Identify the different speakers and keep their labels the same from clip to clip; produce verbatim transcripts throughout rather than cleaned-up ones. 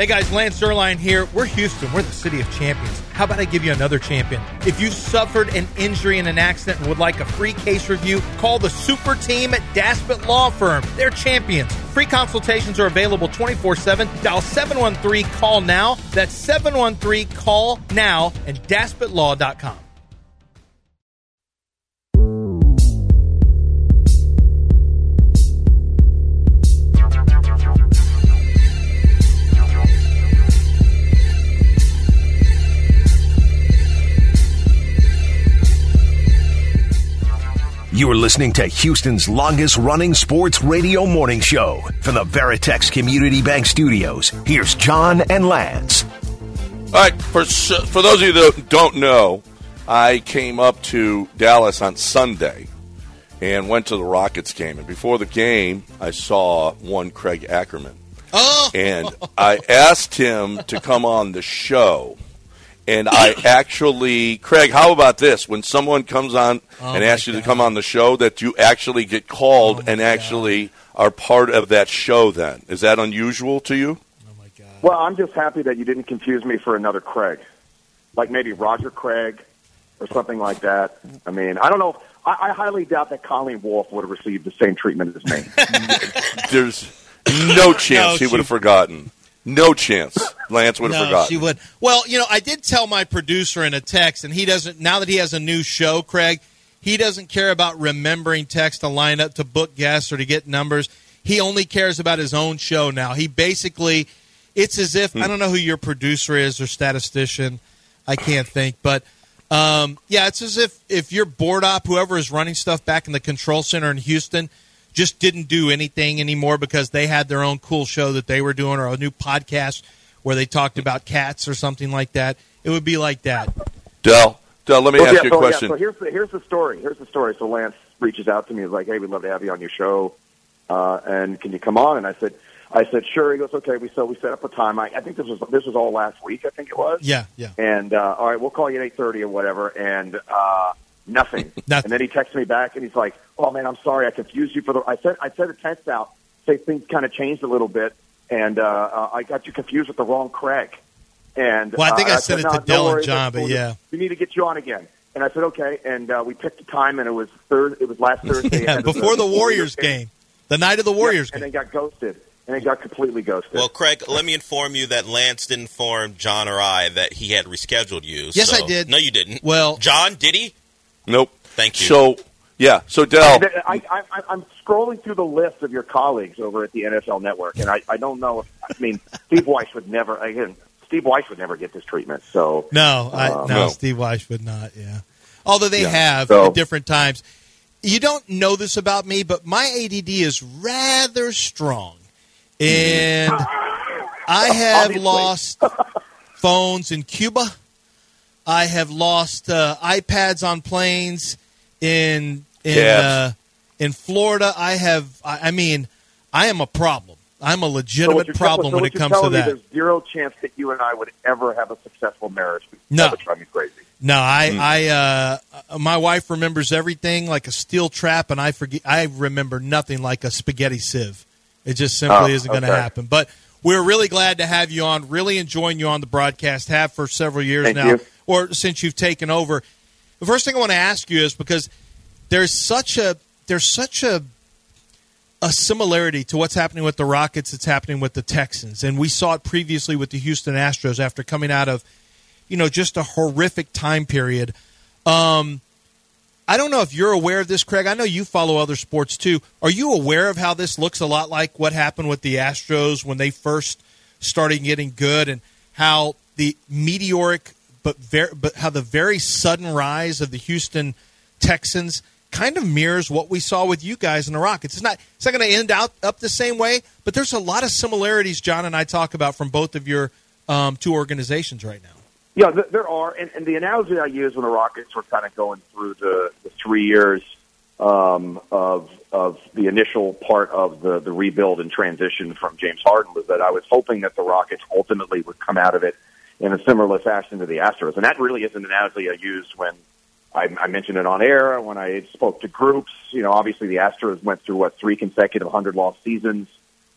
Speaker 1: Hey guys, Lance Zierlein here. We're Houston. We're the city of champions. How about I give you another champion? If you've suffered an injury in an accident and would like a free case review, call the super team at Daspit Law Firm. They're champions. Free consultations are available twenty-four seven. Dial seven one three, call now. That's seven one three, call now and daspit law dot com.
Speaker 2: You are listening to Houston's longest-running sports radio morning show. From the Veritex Community Bank Studios, here's John and Lance.
Speaker 3: All right, for, for those of you that don't know, I came up to Dallas on Sunday and went to the Rockets game. And before the game, I saw one Craig Ackerman.
Speaker 1: Oh!
Speaker 3: And I asked him to come on the show. And I actually, Craig, how about this? When someone comes on oh and asks you God. to come on the show, that you actually get called oh and actually God. are part of that show then. Is that unusual to you?
Speaker 1: Oh, my God.
Speaker 4: Well, I'm just happy that you didn't confuse me for another Craig. Like maybe Roger Craig or something like that. I mean, I don't know. I, I highly doubt that Colleen Wolfe would have received the same treatment as me.
Speaker 3: There's no chance
Speaker 1: no,
Speaker 3: he would have forgotten. No chance. Lance would have
Speaker 1: no,
Speaker 3: forgotten.
Speaker 1: she would. Well, you know, I did tell my producer in a text, and he doesn't, now that he has a new show, Craig, he doesn't care about remembering text to line up to book guests or to get numbers. He only cares about his own show now. He basically, it's as if, hmm. I don't know who your producer is or statistician. I can't think. But, um, yeah, it's as if, if your board op, whoever is running stuff back in the control center in Houston, just didn't do anything anymore because they had their own cool show that they were doing or a new podcast where they talked about cats or something like that. It would be like that.
Speaker 3: Del, Del, let me
Speaker 4: well,
Speaker 3: ask
Speaker 4: yeah,
Speaker 3: you a
Speaker 4: so,
Speaker 3: question.
Speaker 4: Yeah, so here's the, here's the story. Here's the story. So Lance reaches out to me. He's like, hey, we'd love to have you on your show. Uh, and can you come on? And I said, I said, sure. He goes, okay. We so we set up a time. I, I think this was this was all last week. I think it was.
Speaker 1: Yeah, yeah.
Speaker 4: And uh, all right, we'll call you at eight thirty or whatever. And uh, nothing.
Speaker 1: nothing.
Speaker 4: And then he texts me back, and he's like, "Oh man, I'm sorry, I confused you for the." I said, I sent a text out, say things kind of changed a little bit, and uh, uh, I got you confused with the wrong Craig. And
Speaker 1: well, I think
Speaker 4: uh,
Speaker 1: I,
Speaker 4: I
Speaker 1: sent
Speaker 4: said,
Speaker 1: it to
Speaker 4: no,
Speaker 1: Del
Speaker 4: no
Speaker 1: and John, but yeah,
Speaker 4: we need to get you on again. And I said, okay, and uh, we picked a time, and it was third. It was last Thursday,
Speaker 1: yeah, before the, the Warriors game. game, the night of the Warriors
Speaker 4: yeah,
Speaker 1: game,
Speaker 4: and then got ghosted. And it got completely ghosted.
Speaker 5: Well, Craig, let me inform you that Lance didn't inform John or I that he had rescheduled you.
Speaker 1: Yes,
Speaker 5: so.
Speaker 1: I did.
Speaker 5: No, you didn't.
Speaker 1: Well,
Speaker 5: John, did he?
Speaker 3: Nope.
Speaker 5: Thank you.
Speaker 3: So, yeah. So, Del,
Speaker 4: I, I, I, I'm scrolling through the list of your colleagues over at the N F L Network, and I, I don't know if I mean Steve Weiss would never again. Steve Weiss would never get this treatment. So
Speaker 1: no, I,
Speaker 4: um,
Speaker 1: no,
Speaker 3: no,
Speaker 1: Steve Weiss would not. Yeah, although they
Speaker 3: yeah.
Speaker 1: have
Speaker 4: so,
Speaker 1: at different times. You don't know this about me, but my A D D is rather strong. And I have
Speaker 4: Obviously.
Speaker 1: lost phones in Cuba. I have lost uh, iPads on planes in in uh, in Florida. I have. I, I mean, I am a problem. I'm a legitimate
Speaker 4: so
Speaker 1: problem
Speaker 4: so
Speaker 1: when
Speaker 4: what
Speaker 1: it comes
Speaker 4: you're
Speaker 1: to
Speaker 4: telling me,
Speaker 1: that.
Speaker 4: There's zero chance that you and I would ever have a successful marriage.
Speaker 1: No,
Speaker 4: that would drive me crazy.
Speaker 1: No, I,
Speaker 3: Mm.
Speaker 1: I, uh, my wife remembers everything like a steel trap, and I forget. I remember nothing like a spaghetti sieve. It just simply
Speaker 4: oh,
Speaker 1: isn't going to
Speaker 4: okay.
Speaker 1: happen. But we're really glad to have you on. Really enjoying you on the broadcast. Have for several years
Speaker 4: Thank
Speaker 1: now,
Speaker 4: you.
Speaker 1: or since you've taken over. The first thing I want to ask you is because there's such a there's such a a similarity to what's happening with the Rockets. It's happening with the Texans, and we saw it previously with the Houston Astros after coming out of, you know, just a horrific time period. Um, I don't know if you're aware of this, Craig. I know you follow other sports too. Are you aware of how this looks a lot like what happened with the Astros when they first started getting good, and how the meteoric but very, but how the very sudden rise of the Houston Texans kind of mirrors what we saw with you guys in the Rockets? It's not it's not going to end out up the same way, but there's a lot of similarities John and I talk about from both of your um, two organizations right now.
Speaker 4: Yeah, th- there are, and, and the analogy I use when the Rockets were kind of going through the, the three years um, of of the initial part of the, the rebuild and transition from James Harden was that I was hoping that the Rockets ultimately would come out of it in a similar fashion to the Astros, and that really is an analogy I used when I, I mentioned it on air, when I spoke to groups. You know, obviously the Astros went through, what, three consecutive hundred-loss seasons.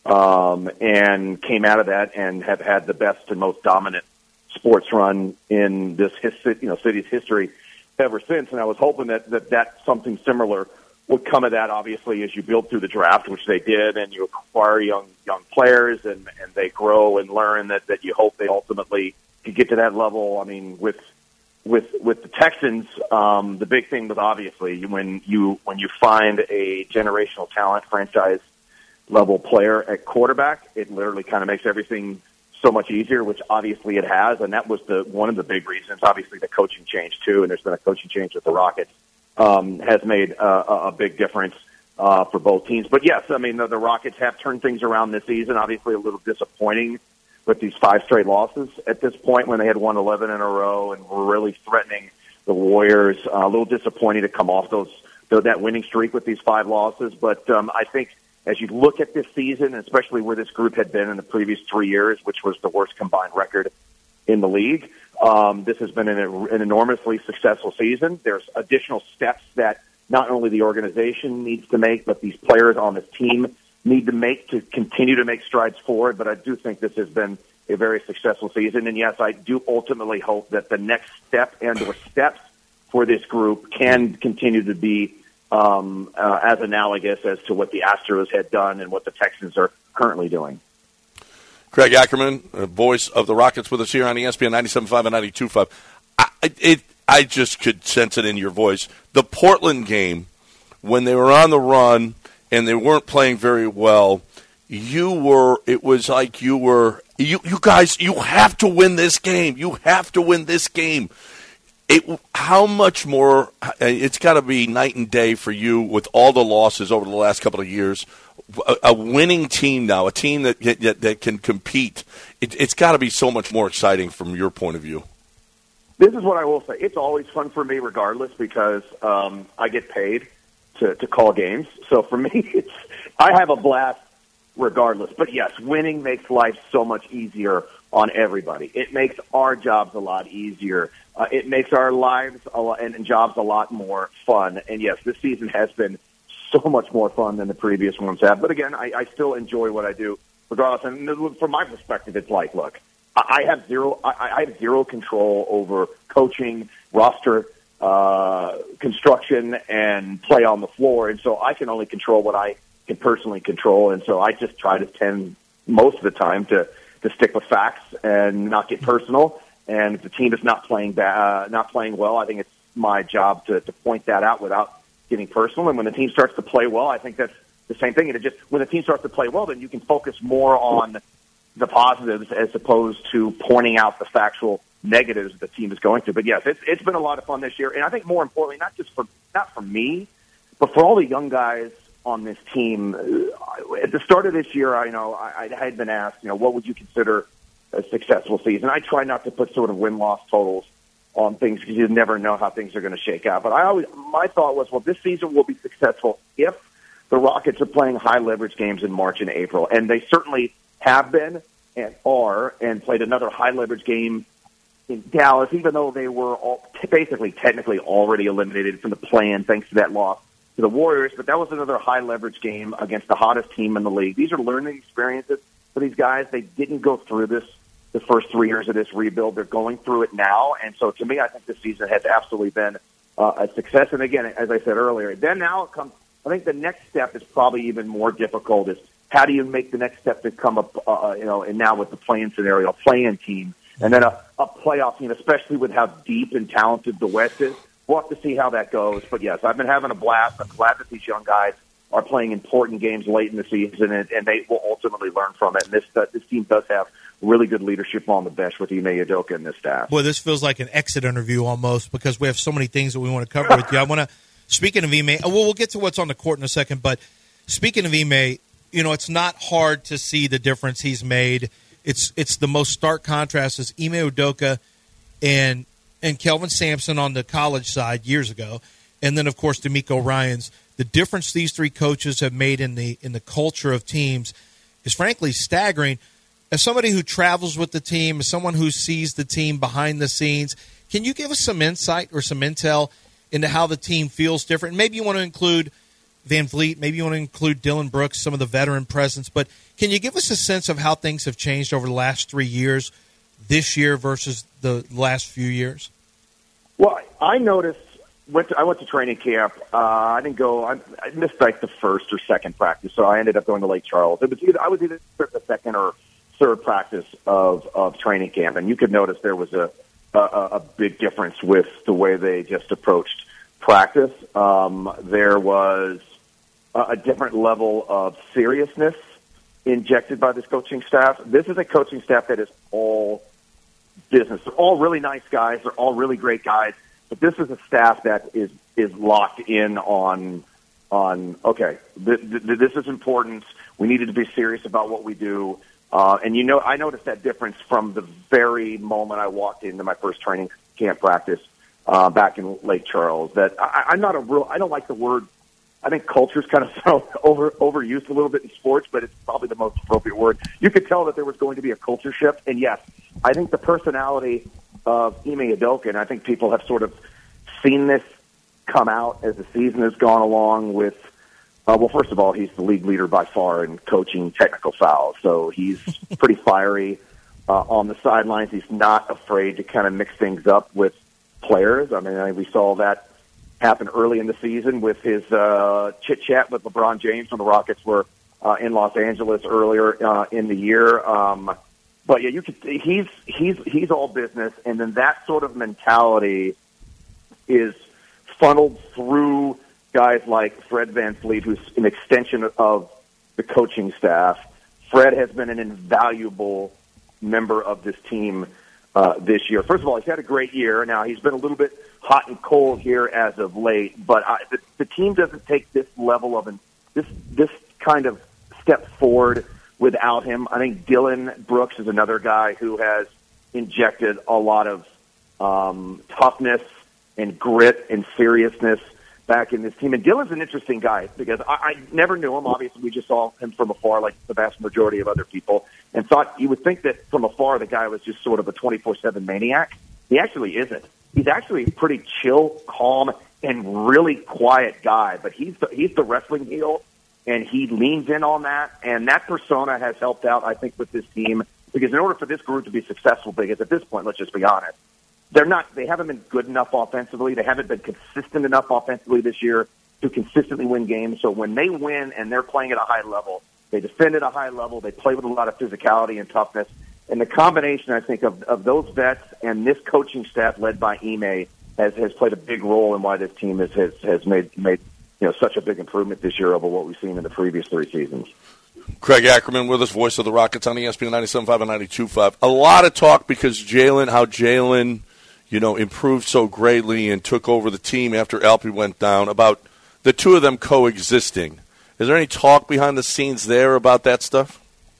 Speaker 4: um, and came out of that and have had the best and most dominant sports run in this his, you know city's history ever since. And I was hoping that, that that something similar would come of that, obviously, as you build through the draft, which they did, and you acquire young young players, and, and they grow and learn that, that you hope they ultimately could get to that level. I mean, with with with the Texans, um, the big thing was obviously when you when you find a generational talent, franchise level player at quarterback, it literally kind of makes everything so much easier, which obviously it has, and that was the one of the big reasons. Obviously, the coaching change too, and there's been a coaching change with the Rockets, um, has made uh, a big difference uh, for both teams. But yes, I mean the, the Rockets have turned things around this season. Obviously, a little disappointing with these five straight losses at this point when they had won eleven in a row and were really threatening the Warriors. Uh, a little disappointing to come off those that winning streak with these five losses, but um, I think. As you look at this season, especially where this group had been in the previous three years, which was the worst combined record in the league, um, this has been an, an enormously successful season. There's additional steps that not only the organization needs to make, but these players on this team need to make to continue to make strides forward. But I do think this has been a very successful season. And, yes, I do ultimately hope that the next step and or steps for this group can continue to be Um, uh, as analogous as to what the Astros had done and what the Texans are currently doing.
Speaker 3: Craig Ackerman, uh, voice of the Rockets, with us here on E S P N ninety-seven point five and ninety-two point five. I, it, I just could sense it in your voice. The Portland game, when they were on the run and they weren't playing very well, you were, it was like you were, you, you guys, you have to win this game. You have to win this game. It, how much more, it's got to be night and day for you with all the losses over the last couple of years. A, a winning team now, a team that that, that can compete, it, it's got to be so much more exciting from your point of view.
Speaker 4: This is what I will say. It's always fun for me regardless because um, I get paid to, to call games. So for me, it's I have a blast regardless. But, yes, winning makes life so much easier on everybody. It makes our jobs a lot easier. Uh, it makes our lives a lot, and, and jobs a lot more fun. And, yes, this season has been so much more fun than the previous ones have. But, again, I, I still enjoy what I do regardless. And from my perspective, it's like, look, I, I have zero I, I have zero control over coaching, roster uh, construction, and play on the floor. And so I can only control what I can personally control. And so I just try to tend most of the time to, to stick with facts and not get personal. And if the team is not playing ba- uh, not playing well, I think it's my job to, to point that out without getting personal. And when the team starts to play well, I think that's the same thing. And it just when the team starts to play well, then you can focus more on the positives as opposed to pointing out the factual negatives the team is going through. But yes, it's it's been a lot of fun this year, and I think more importantly, not just for not for me, but for all the young guys on this team. At the start of this year, I know I, I had been asked, you know, what would you consider a successful season? I try not to put sort of win-loss totals on things because you never know how things are going to shake out. But I always, my thought was, well, this season will be successful if the Rockets are playing high-leverage games in March and April, and they certainly have been and are, and played another high-leverage game in Dallas, even though they were all, basically technically already eliminated from the play-in thanks to that loss to the Warriors. But that was another high-leverage game against the hottest team in the league. These are learning experiences for these guys. They didn't go through this the first three years of this rebuild. They're going through it now. And so to me, I think this season has absolutely been uh, a success. And again, as I said earlier, then now it comes, I think the next step is probably even more difficult is how do you make the next step to come up, uh, you know, and now with the play-in scenario, a play-in team, and then a, a playoff team, especially with how deep and talented the West is. We'll have to see how that goes. But yes, I've been having a blast. I'm glad that these young guys are playing important games late in the season, and, and they will ultimately learn from it. And this uh, this team does have really good leadership on the bench with Ime Udoka and this staff.
Speaker 1: Boy, this feels like an exit interview almost because we have so many things that we want to cover with you. I want to, speaking of Ime, well, we'll get to what's on the court in a second, but speaking of Ime, you know, it's not hard to see the difference he's made. It's it's the most stark contrast is Ime Udoka and and Kelvin Sampson on the college side years ago, and then, of course, D'Amico Ryans. The difference these three coaches have made in the in the culture of teams is frankly staggering. As somebody who travels with the team, as someone who sees the team behind the scenes, can you give us some insight or some intel into how the team feels different? Maybe you want to include Van Vliet, maybe you want to include Dylan Brooks, some of the veteran presence. But can you give us a sense of how things have changed over the last three years, this year versus the last few years?
Speaker 4: Well, I noticed. Went to, I went to training camp. Uh, I didn't go. I, I missed like the first or second practice, so I ended up going to Lake Charles. It was either, I was either the second or third practice of, of training camp, and you could notice there was a, a, a big difference with the way they just approached practice. Um, there was a, a different level of seriousness injected by this coaching staff. This is a coaching staff that is all business. They're all really nice guys. They're all really great guys. But this is a staff that is is locked in on on okay. Th- th- this is important. We needed to be serious about what we do. Uh, and you know, I noticed that difference from the very moment I walked into my first training camp practice uh, back in Lake Charles. That I, I'm not a real. I don't like the word. I think culture's kind of sound over overused a little bit in sports, but it's probably the most appropriate word. You could tell that there was going to be a culture shift, and yes, I think the personality of Ime Udoka, I think people have sort of seen this come out as the season has gone along with, uh, well, first of all, he's the league leader by far in coaching technical fouls, so he's pretty fiery uh, on the sidelines. He's not afraid to kind of mix things up with players. I mean, I, we saw that happen early in the season with his uh, chit-chat with LeBron James when the Rockets were uh, in Los Angeles earlier uh, in the year. Um, But yeah, you could. He's he's he's all business, and then that sort of mentality is funneled through guys like Fred VanVleet, who's an extension of the coaching staff. Fred has been an invaluable member of this team uh, this year. First of all, he's had a great year. Now he's been a little bit hot and cold here as of late, but I, the, the team doesn't take this level of an, this this kind of step forward without him. I think Dylan Brooks is another guy who has injected a lot of um, toughness and grit and seriousness back in this team. And Dylan's an interesting guy because I, I never knew him. Obviously, we just saw him from afar like the vast majority of other people and thought you would think that from afar the guy was just sort of a twenty-four seven maniac. He actually isn't. He's actually a pretty chill, calm, and really quiet guy. But he's the, he's the wrestling heel. And he leans in on that, and that persona has helped out, I think, with this team. Because in order for this group to be successful, because at this point, let's just be honest, they're not. They haven't been good enough offensively. They haven't been consistent enough offensively this year to consistently win games. So when they win and they're playing at a high level, they defend at a high level. They play with a lot of physicality and toughness. And the combination, I think, of, of those vets and this coaching staff led by Ime has has played a big role in why this team has has, has made made. You know, such a big improvement this year over what we've seen in the previous three seasons.
Speaker 3: Craig Ackerman with us, voice of the Rockets on E S P N ninety-seven point five and ninety-two point five. A lot of talk because Jalen, how Jalen, you know, improved so greatly and took over the team after Alpy went down, about the two of them coexisting. Is there any talk behind the scenes there about that stuff?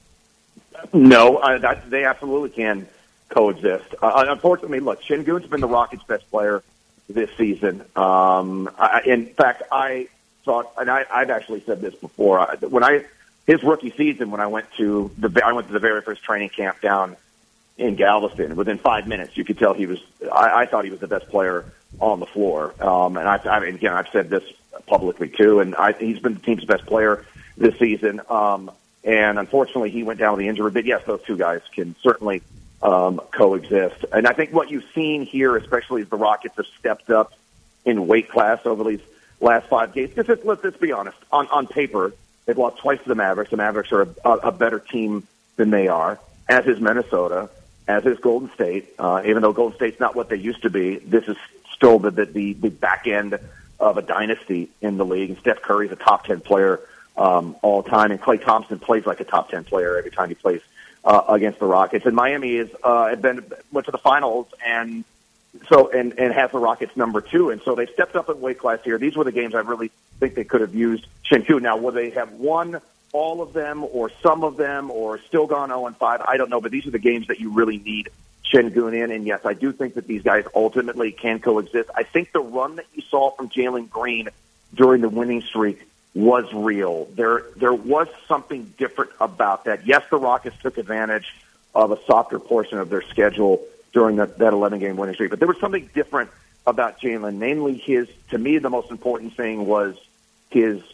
Speaker 4: No, uh, that, they absolutely can coexist. Uh, unfortunately, look, Şengün's been the Rockets' best player this season. Um, I, in fact, I thought, and I, I've actually said this before. I, when I his rookie season, when I went to the I went to the very first training camp down in Galveston, within five minutes, you could tell he was. I, I thought he was the best player on the floor. Um, and I, I mean, again, I've said this publicly too, and I, he's been the team's best player this season. Um, and unfortunately, he went down with the injury. But yes, those two guys can certainly Um, coexist. And I think what you've seen here, especially as the Rockets have stepped up in weight class over these last five games, because let's, let's be honest, on, on paper, they've lost twice to the Mavericks. The Mavericks are a, a better team than they are, as is Minnesota, as is Golden State. Uh, even though Golden State's not what they used to be, this is still the, the, the back end of a dynasty in the league. And Steph Curry's a top ten player um, all time, and Klay Thompson plays like a top ten player every time he plays Uh, against the Rockets. And Miami is uh, had been went to the finals and so and, and has the Rockets number two. And so they stepped up in weight class here. These were the games I really think they could have used Şengün. Now, will they have won all of them or some of them or still gone oh and five? I don't know, but these are the games that you really need Şengün in. And yes, I do think that these guys ultimately can coexist. I think the run that you saw from Jalen Green during the winning streak was real. There there was something different about that. Yes, the Rockets took advantage of a softer portion of their schedule during that, that eleven-game winning streak, but there was something different about Jalen, namely his, to me, the most important thing was his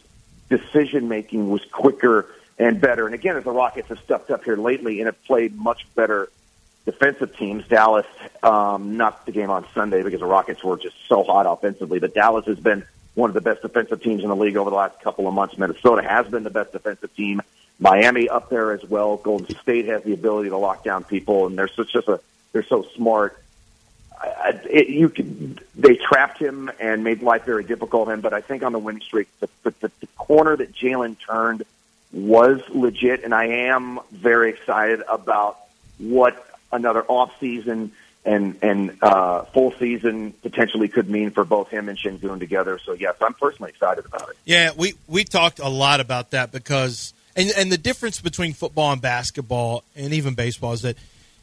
Speaker 4: decision-making was quicker and better. And again, as the Rockets have stepped up here lately and have played much better defensive teams, Dallas, um, not the game on Sunday because the Rockets were just so hot offensively, but Dallas has been one of the best defensive teams in the league over the last couple of months. Minnesota has been the best defensive team. Miami up there as well. Golden State has the ability to lock down people, and they're such just a they're so smart. I, it, you could, they trapped him and made life very difficult for him. But I think on the winning streak, the, the, the corner that Jalen turned was legit, and I am very excited about what another off season and and uh, full season potentially could mean for both him and Şengün together. So yes, I'm personally excited about it.
Speaker 1: Yeah, we we talked a lot about that because and and the difference between football and basketball and even baseball is that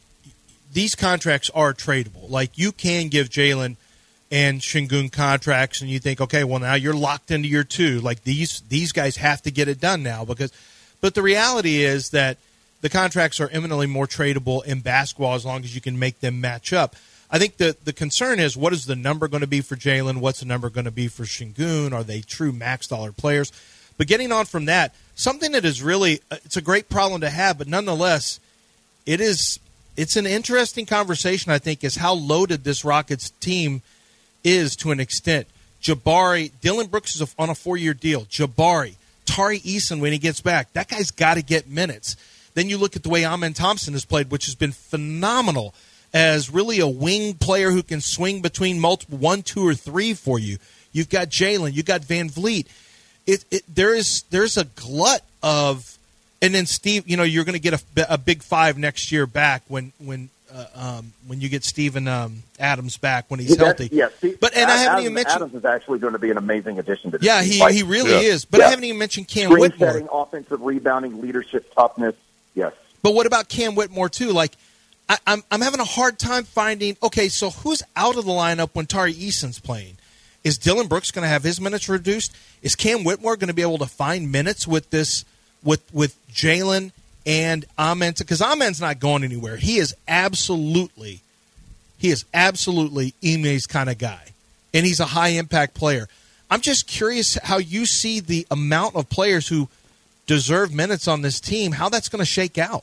Speaker 1: these contracts are tradable. Like, you can give Jalen and Şengün contracts, and you think, okay, well, now you're locked into year two. Like, these these guys have to get it done now. because. But the reality is that the contracts are eminently more tradable in basketball as long as you can make them match up. I think the, the concern is, what is the number going to be for Jalen? What's the number going to be for Şengün? Are they true max dollar players? But getting on from that, something that is really – it's a great problem to have, but nonetheless, it is – it's an interesting conversation, I think, is how loaded this Rockets team is to an extent. Jabari, Dillon Brooks is on a four-year deal. Jabari, Tari Eason when he gets back. That guy's got to get minutes. Then you look at the way Amen Thompson has played, which has been phenomenal as really a wing player who can swing between multiple one, two, or three for you. You've got Jalen. You've got Van Vliet. It, it, there is there's a glut of – and then Steve, you know, you're going to get a, a big five next year back when when uh, um, when you get Steven um, Adams back when he's
Speaker 4: yeah,
Speaker 1: healthy.
Speaker 4: Yeah, Steve,
Speaker 1: but and
Speaker 4: Adams,
Speaker 1: I haven't even mentioned
Speaker 4: Adams is actually going to be an amazing addition to the
Speaker 1: yeah,
Speaker 4: team.
Speaker 1: he
Speaker 4: Like,
Speaker 1: he really
Speaker 3: yeah.
Speaker 1: is. But
Speaker 4: yeah.
Speaker 1: I haven't even mentioned Cam
Speaker 4: Screen
Speaker 1: Whitmore.
Speaker 4: setting, offensive rebounding, leadership, toughness. Yes.
Speaker 1: But what about Cam Whitmore too? Like, I, I'm I'm having a hard time finding. Okay, so who's out of the lineup when Tari Eason's playing? Is Dillon Brooks going to have his minutes reduced? Is Cam Whitmore going to be able to find minutes with this with with Jalen and Amen? Because Amen's not going anywhere. He is absolutely, he is absolutely Ime's kind of guy, and he's a high impact player. I'm just curious how you see the amount of players who deserve minutes on this team, how that's going to shake out.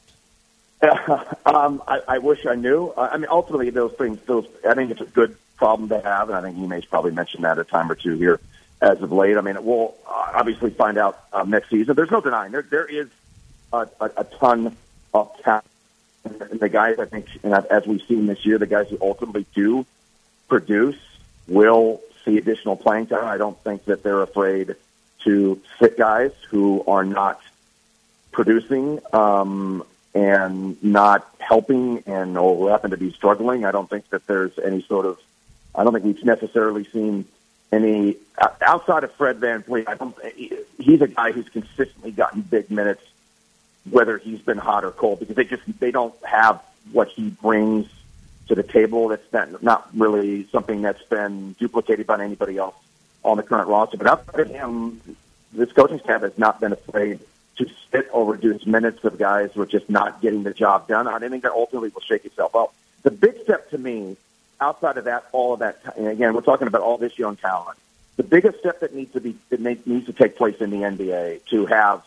Speaker 4: um, I, I wish I knew. Uh, I mean, ultimately, those things. Those I think it's a good problem to have, and I think Ime's probably mentioned that a time or two here as of late. I mean, we'll uh, obviously find out um, next season. There's no denying there there is a, a, a ton of talent. And the guys, I think, and as we've seen this year, the guys who ultimately do produce will see additional playing time. I don't think that they're afraid to sit guys who are not producing um, and not helping and or happen to be struggling. I don't think that there's any sort of I don't think we've necessarily seen any outside of Fred VanVleet. I don't. He's a guy who's consistently gotten big minutes, whether he's been hot or cold, because they just they don't have what he brings to the table. That's not, not really something that's been duplicated by anybody else on the current roster. But outside of him, this coaching staff has not been afraid to sit or reduce minutes of guys who are just not getting the job done. I think that ultimately will shake itself out. The big step to me. Outside of that, all of that, and again, we're talking about all this young talent. The biggest step that needs to be that needs to take place in the N B A to have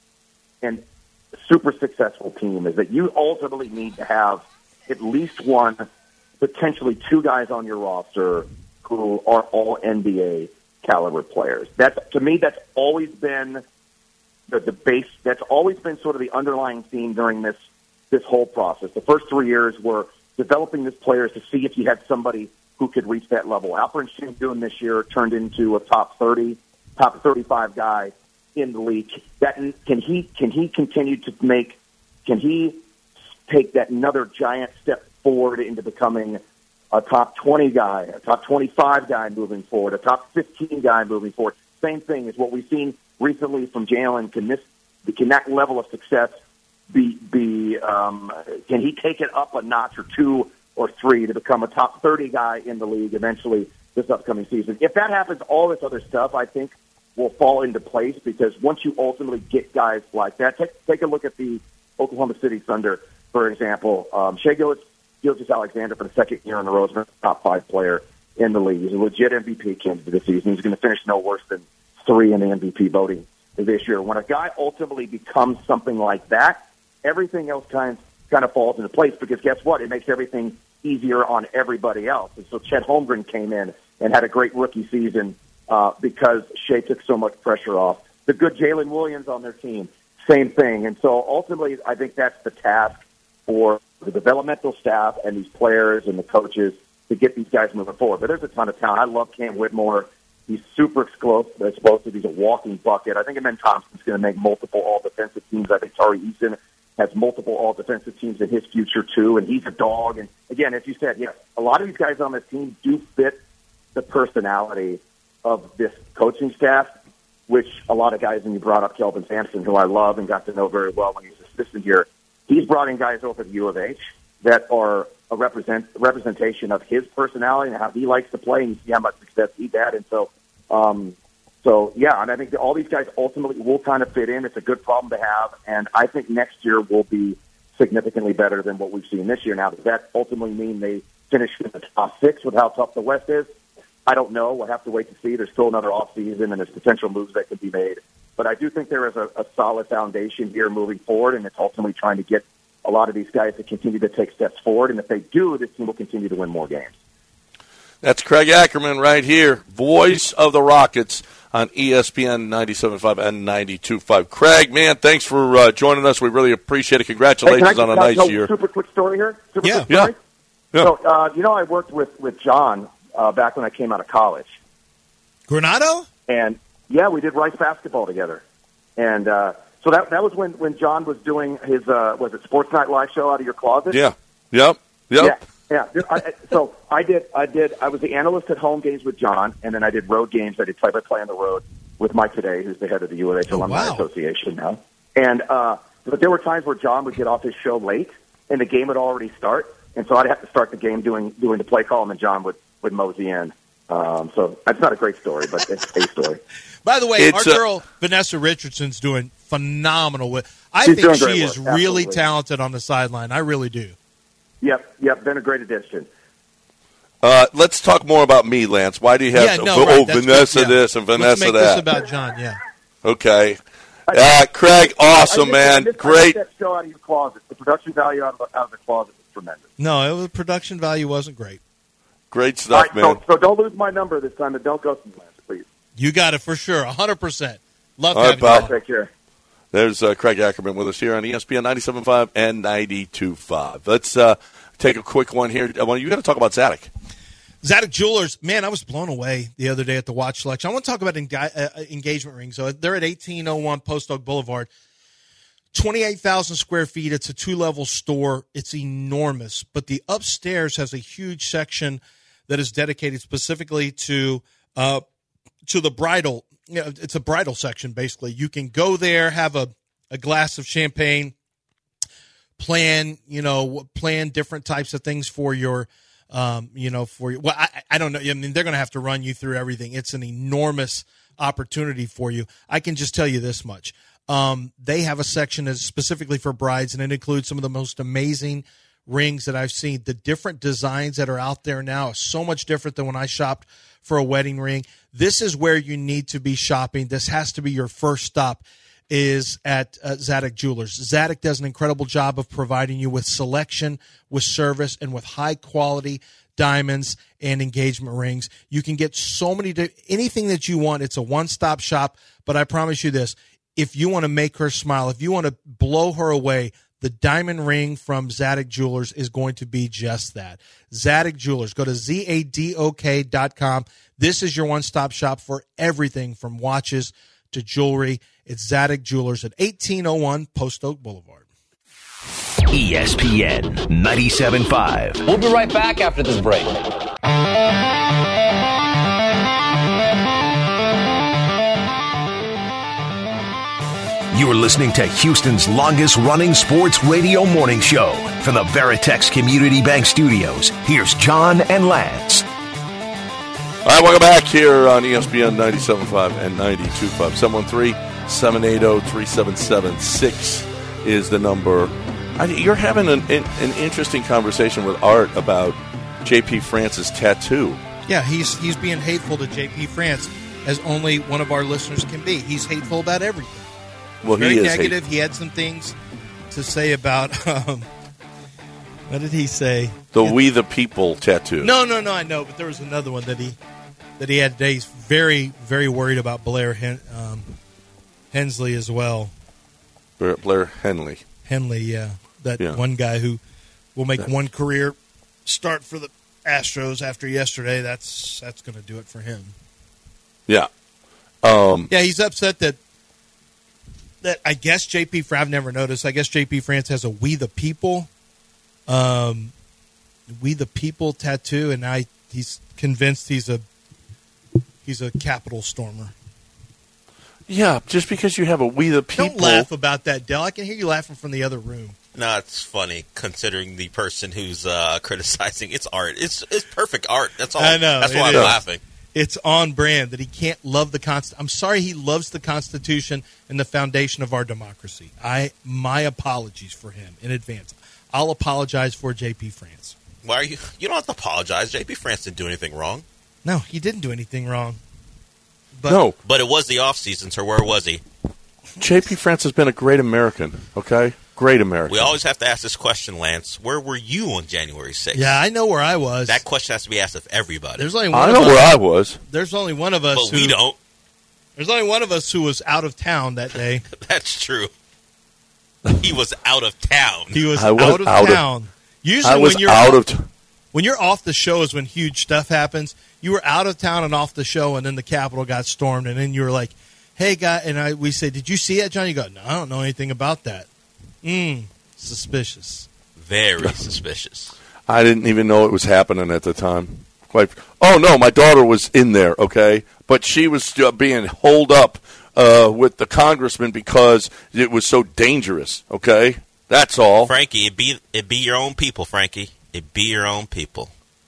Speaker 4: a super successful team is that you ultimately need to have at least one, potentially two guys on your roster who are all N B A caliber players. That's to me, that's always been the, the base. That's always been sort of the underlying theme during this this whole process. The first three years were developing these players to see if you had somebody who could reach that level. Alperen Şengün this year turned into a top thirty, top thirty-five guy in the league. That can he can he continue to make? Can he take that another giant step forward into becoming a top twenty guy, a top twenty-five guy moving forward, a top fifteen guy moving forward? Same thing as what we've seen recently from Jalen. Can this can that level of success be be um, can he take it up a notch or two or three to become a top thirty guy in the league eventually this upcoming season? If that happens, all this other stuff I think will fall into place, because once you ultimately get guys like that, take take a look at the Oklahoma City Thunder, for example. Um, Shai Gilgeous-Alexander for the second year in a row is a top five player in the league. He's a legit M V P candidate this season. He's going to finish no worse than three in the M V P voting this year. When a guy ultimately becomes something like that, everything else kind of, kind of falls into place because guess what? It makes everything easier on everybody else. And so Chet Holmgren came in and had a great rookie season uh, because Shea took so much pressure off. The good Jalen Williams on their team, same thing. And so ultimately, I think that's the task for the developmental staff and these players and the coaches to get these guys moving forward. But there's a ton of talent. I love Cam Whitmore. He's super explosive. explosive. He's a walking bucket. I think Amen Thompson's going to make multiple all-defensive teams. I think Tari Eason has multiple all-defensive teams in his future, too, and he's a dog. And, again, as you said, yeah, a lot of these guys on this team do fit the personality of this coaching staff, which a lot of guys, and you brought up Kelvin Sampson, who I love and got to know very well when he was assistant here. He's brought in guys over at U of H that are a represent representation of his personality and how he likes to play, and you see how much success he's had. And so, um, so yeah, and I think that all these guys ultimately will kind of fit in. It's a good problem to have, and I think next year will be significantly better than what we've seen this year. Now, does that ultimately mean they finish in the top six with how tough the West is? I don't know. We'll have to wait to see. There's still another offseason, and there's potential moves that could be made. But I do think there is a, a solid foundation here moving forward, and it's ultimately trying to get a lot of these guys to continue to take steps forward. And if they do, this team will continue to win more games.
Speaker 3: That's Craig Ackerman right here, voice of the Rockets on E S P N ninety-seven point five and ninety-two point five. Craig, man, thanks for uh, joining us. We really appreciate it. Congratulations hey, on a nice year.
Speaker 4: Super quick story here. Super
Speaker 1: yeah.
Speaker 4: quick story.
Speaker 3: Yeah. yeah.
Speaker 4: So, uh, you know, I worked with, with John uh, back when I came out of college.
Speaker 1: Granado?
Speaker 4: And, yeah, we did Rice basketball together. And uh, so that that was when, when John was doing his, uh, was it Sports Night Live show out of your closet?
Speaker 3: Yeah. Yep. Yep.
Speaker 4: Yeah. Yeah. I, so I did, I did, I was the analyst at home games with John, and then I did road games. I did play-by-play on the road with Mike Today, who's the head of the U of H
Speaker 1: oh,
Speaker 4: Alumni
Speaker 1: wow.
Speaker 4: Association now. And, uh, but there were times where John would get off his show late, and the game would already start. And so I'd have to start the game doing, doing the play call, and then John would, would mosey in. Um, so that's not a great story, but it's a story.
Speaker 1: By the way,
Speaker 3: It's
Speaker 1: our
Speaker 3: a-
Speaker 1: girl Vanessa Richardson's doing phenomenal. With I
Speaker 4: She's
Speaker 1: think
Speaker 4: doing
Speaker 1: she
Speaker 4: great
Speaker 1: is
Speaker 4: work.
Speaker 1: really
Speaker 4: Absolutely.
Speaker 1: talented on the sideline. I really do.
Speaker 4: Yep, yep, been a great addition.
Speaker 3: Uh, let's talk more about me, Lance. Why do you have
Speaker 1: Yeah,
Speaker 3: to,
Speaker 1: no,
Speaker 3: oh,
Speaker 1: right, that's
Speaker 3: Vanessa
Speaker 1: good, yeah.
Speaker 3: this and Vanessa
Speaker 1: Let's make
Speaker 3: that?
Speaker 1: this about John, yeah.
Speaker 3: Okay. Uh, Craig, awesome,
Speaker 4: I missed-
Speaker 3: man.
Speaker 4: I missed,
Speaker 3: Great.
Speaker 4: I missed that show out of your closet. The production value out of, out of the closet was tremendous.
Speaker 1: No, it was, production value wasn't great.
Speaker 3: Great
Speaker 4: All
Speaker 3: stuff,
Speaker 4: right,
Speaker 3: man.
Speaker 4: so, so don't lose my number this time, and don't go somewhere, please.
Speaker 1: You got it for sure, one hundred percent. Love
Speaker 3: All right,
Speaker 1: having you
Speaker 3: pal.
Speaker 1: on.
Speaker 4: Take care.
Speaker 3: There's uh, Craig Ackerman with us here on E S P N ninety-seven point five and ninety-two point five. Let's uh, take a quick one here. Well, you got to talk about Zadok.
Speaker 1: Zadok Jewelers, man, I was blown away the other day at the watch selection. I want to talk about enga- uh, engagement rings. So they're at eighteen oh one Post Oak Boulevard. twenty-eight thousand square feet. It's a two-level store. It's enormous. But the upstairs has a huge section that is dedicated specifically to uh, to the bridal. You know, it's a bridal section, basically. You can go there, have a, a glass of champagne, plan, you know, plan different types of things for your Um, you know, for you. Well, I, I don't know. I mean, they're going to have to run you through everything. It's an enormous opportunity for you. I can just tell you this much. Um, they have a section that's specifically for brides, and it includes some of the most amazing rings that I've seen. The different designs that are out there now are so much different than when I shopped for a wedding ring. This is where you need to be shopping. This has to be your first stop, is at uh, Zadok Jewelers. Zadok does an incredible job of providing you with selection, with service, and with high-quality diamonds and engagement rings. You can get so many, di- anything that you want. It's a one-stop shop, but I promise you this. If you want to make her smile, if you want to blow her away, the diamond ring from Zadok Jewelers is going to be just that. Zadok Jewelers. Go to zadok dot com. This is your one-stop shop for everything from watches to jewelry. It's Zadok Jewelers at eighteen oh one Post Oak Boulevard.
Speaker 2: E S P N ninety-seven point five.
Speaker 6: We'll be right back after this break.
Speaker 2: You're listening to Houston's longest-running sports radio morning show. From the Veritex Community Bank Studios, here's John and Lance.
Speaker 3: All right, welcome back here on E S P N ninety-seven point five and ninety-two point five. seven one three, seven eight zero, three seven seven six is the number. I, you're having an, an, an interesting conversation with Art about J P. France's tattoo.
Speaker 1: Yeah, he's he's being hateful to J P. France. as only one of our listeners can be. He's hateful about everything.
Speaker 3: Well,
Speaker 1: Very
Speaker 3: he is
Speaker 1: negative.
Speaker 3: hateful.
Speaker 1: He had some things to say about. Um, what did he say?
Speaker 3: The "We the People" tattoo.
Speaker 1: No, no, no. I know, but there was another one that he that he had today. He's very, very worried about Blair Hen, um, Hensley as well.
Speaker 3: Blair, Blair Henley.
Speaker 1: Henley, yeah, that
Speaker 3: Yeah.
Speaker 1: one guy who will make one career start for the Astros after yesterday. That's that's going to do it for him.
Speaker 3: Yeah. Um,
Speaker 1: Yeah, he's upset that that I guess J P. I've never noticed. I guess J P. France has a "We the People," um, "We the People" tattoo, and I he's convinced he's a he's a Capitol stormer.
Speaker 3: yeah, just because you have a "We the People."
Speaker 1: Don't laugh about that, Del. I can hear you laughing from the other room.
Speaker 5: No, it's funny considering the person who's uh, criticizing. It's art. It's it's perfect art. That's all.
Speaker 1: I know,
Speaker 5: That's
Speaker 1: it
Speaker 5: why I'm
Speaker 1: is.
Speaker 5: laughing.
Speaker 1: It's on brand that he can't love the Const- I'm sorry he loves the Constitution and the foundation of our democracy. I my apologies for him in advance. I'll apologize for J P. France.
Speaker 5: Why are you? You don't have to apologize. J P. France didn't do anything wrong.
Speaker 1: No, he didn't do anything wrong. But
Speaker 3: No,
Speaker 5: But it was the off season, so where was he?
Speaker 3: J P. France has been a great American. Okay, great American.
Speaker 5: We always have to ask this question, Lance. Where were you on January sixth?
Speaker 1: Yeah, I know where I was.
Speaker 5: That question has to be asked of everybody.
Speaker 1: There's only one
Speaker 3: I
Speaker 1: of
Speaker 3: know
Speaker 1: us,
Speaker 3: where I was.
Speaker 1: There's only one of us
Speaker 5: but
Speaker 1: who
Speaker 5: we don't.
Speaker 1: There's only one of us who was out of town that day.
Speaker 5: That's true. He was out of town.
Speaker 1: He was,
Speaker 3: I was
Speaker 1: out of
Speaker 3: out of-
Speaker 1: town. Usually
Speaker 3: I was
Speaker 1: when you're
Speaker 3: out of. T-
Speaker 1: when you're off the show is when huge stuff happens. You were out of town and off the show, and then the Capitol got stormed, and then you were like, "Hey, guy," and I we say, "Did you see that, John?" You go, "No, I don't know anything about that." Mm, suspicious.
Speaker 5: Very suspicious.
Speaker 3: I didn't even know it was happening at the time. Quite. Oh no, my daughter was in there. Okay, but she was uh, being holed up uh, with the congressman because it was so dangerous. Okay, that's all.
Speaker 5: Frankie, it be it be your own people, Frankie. It be your own people.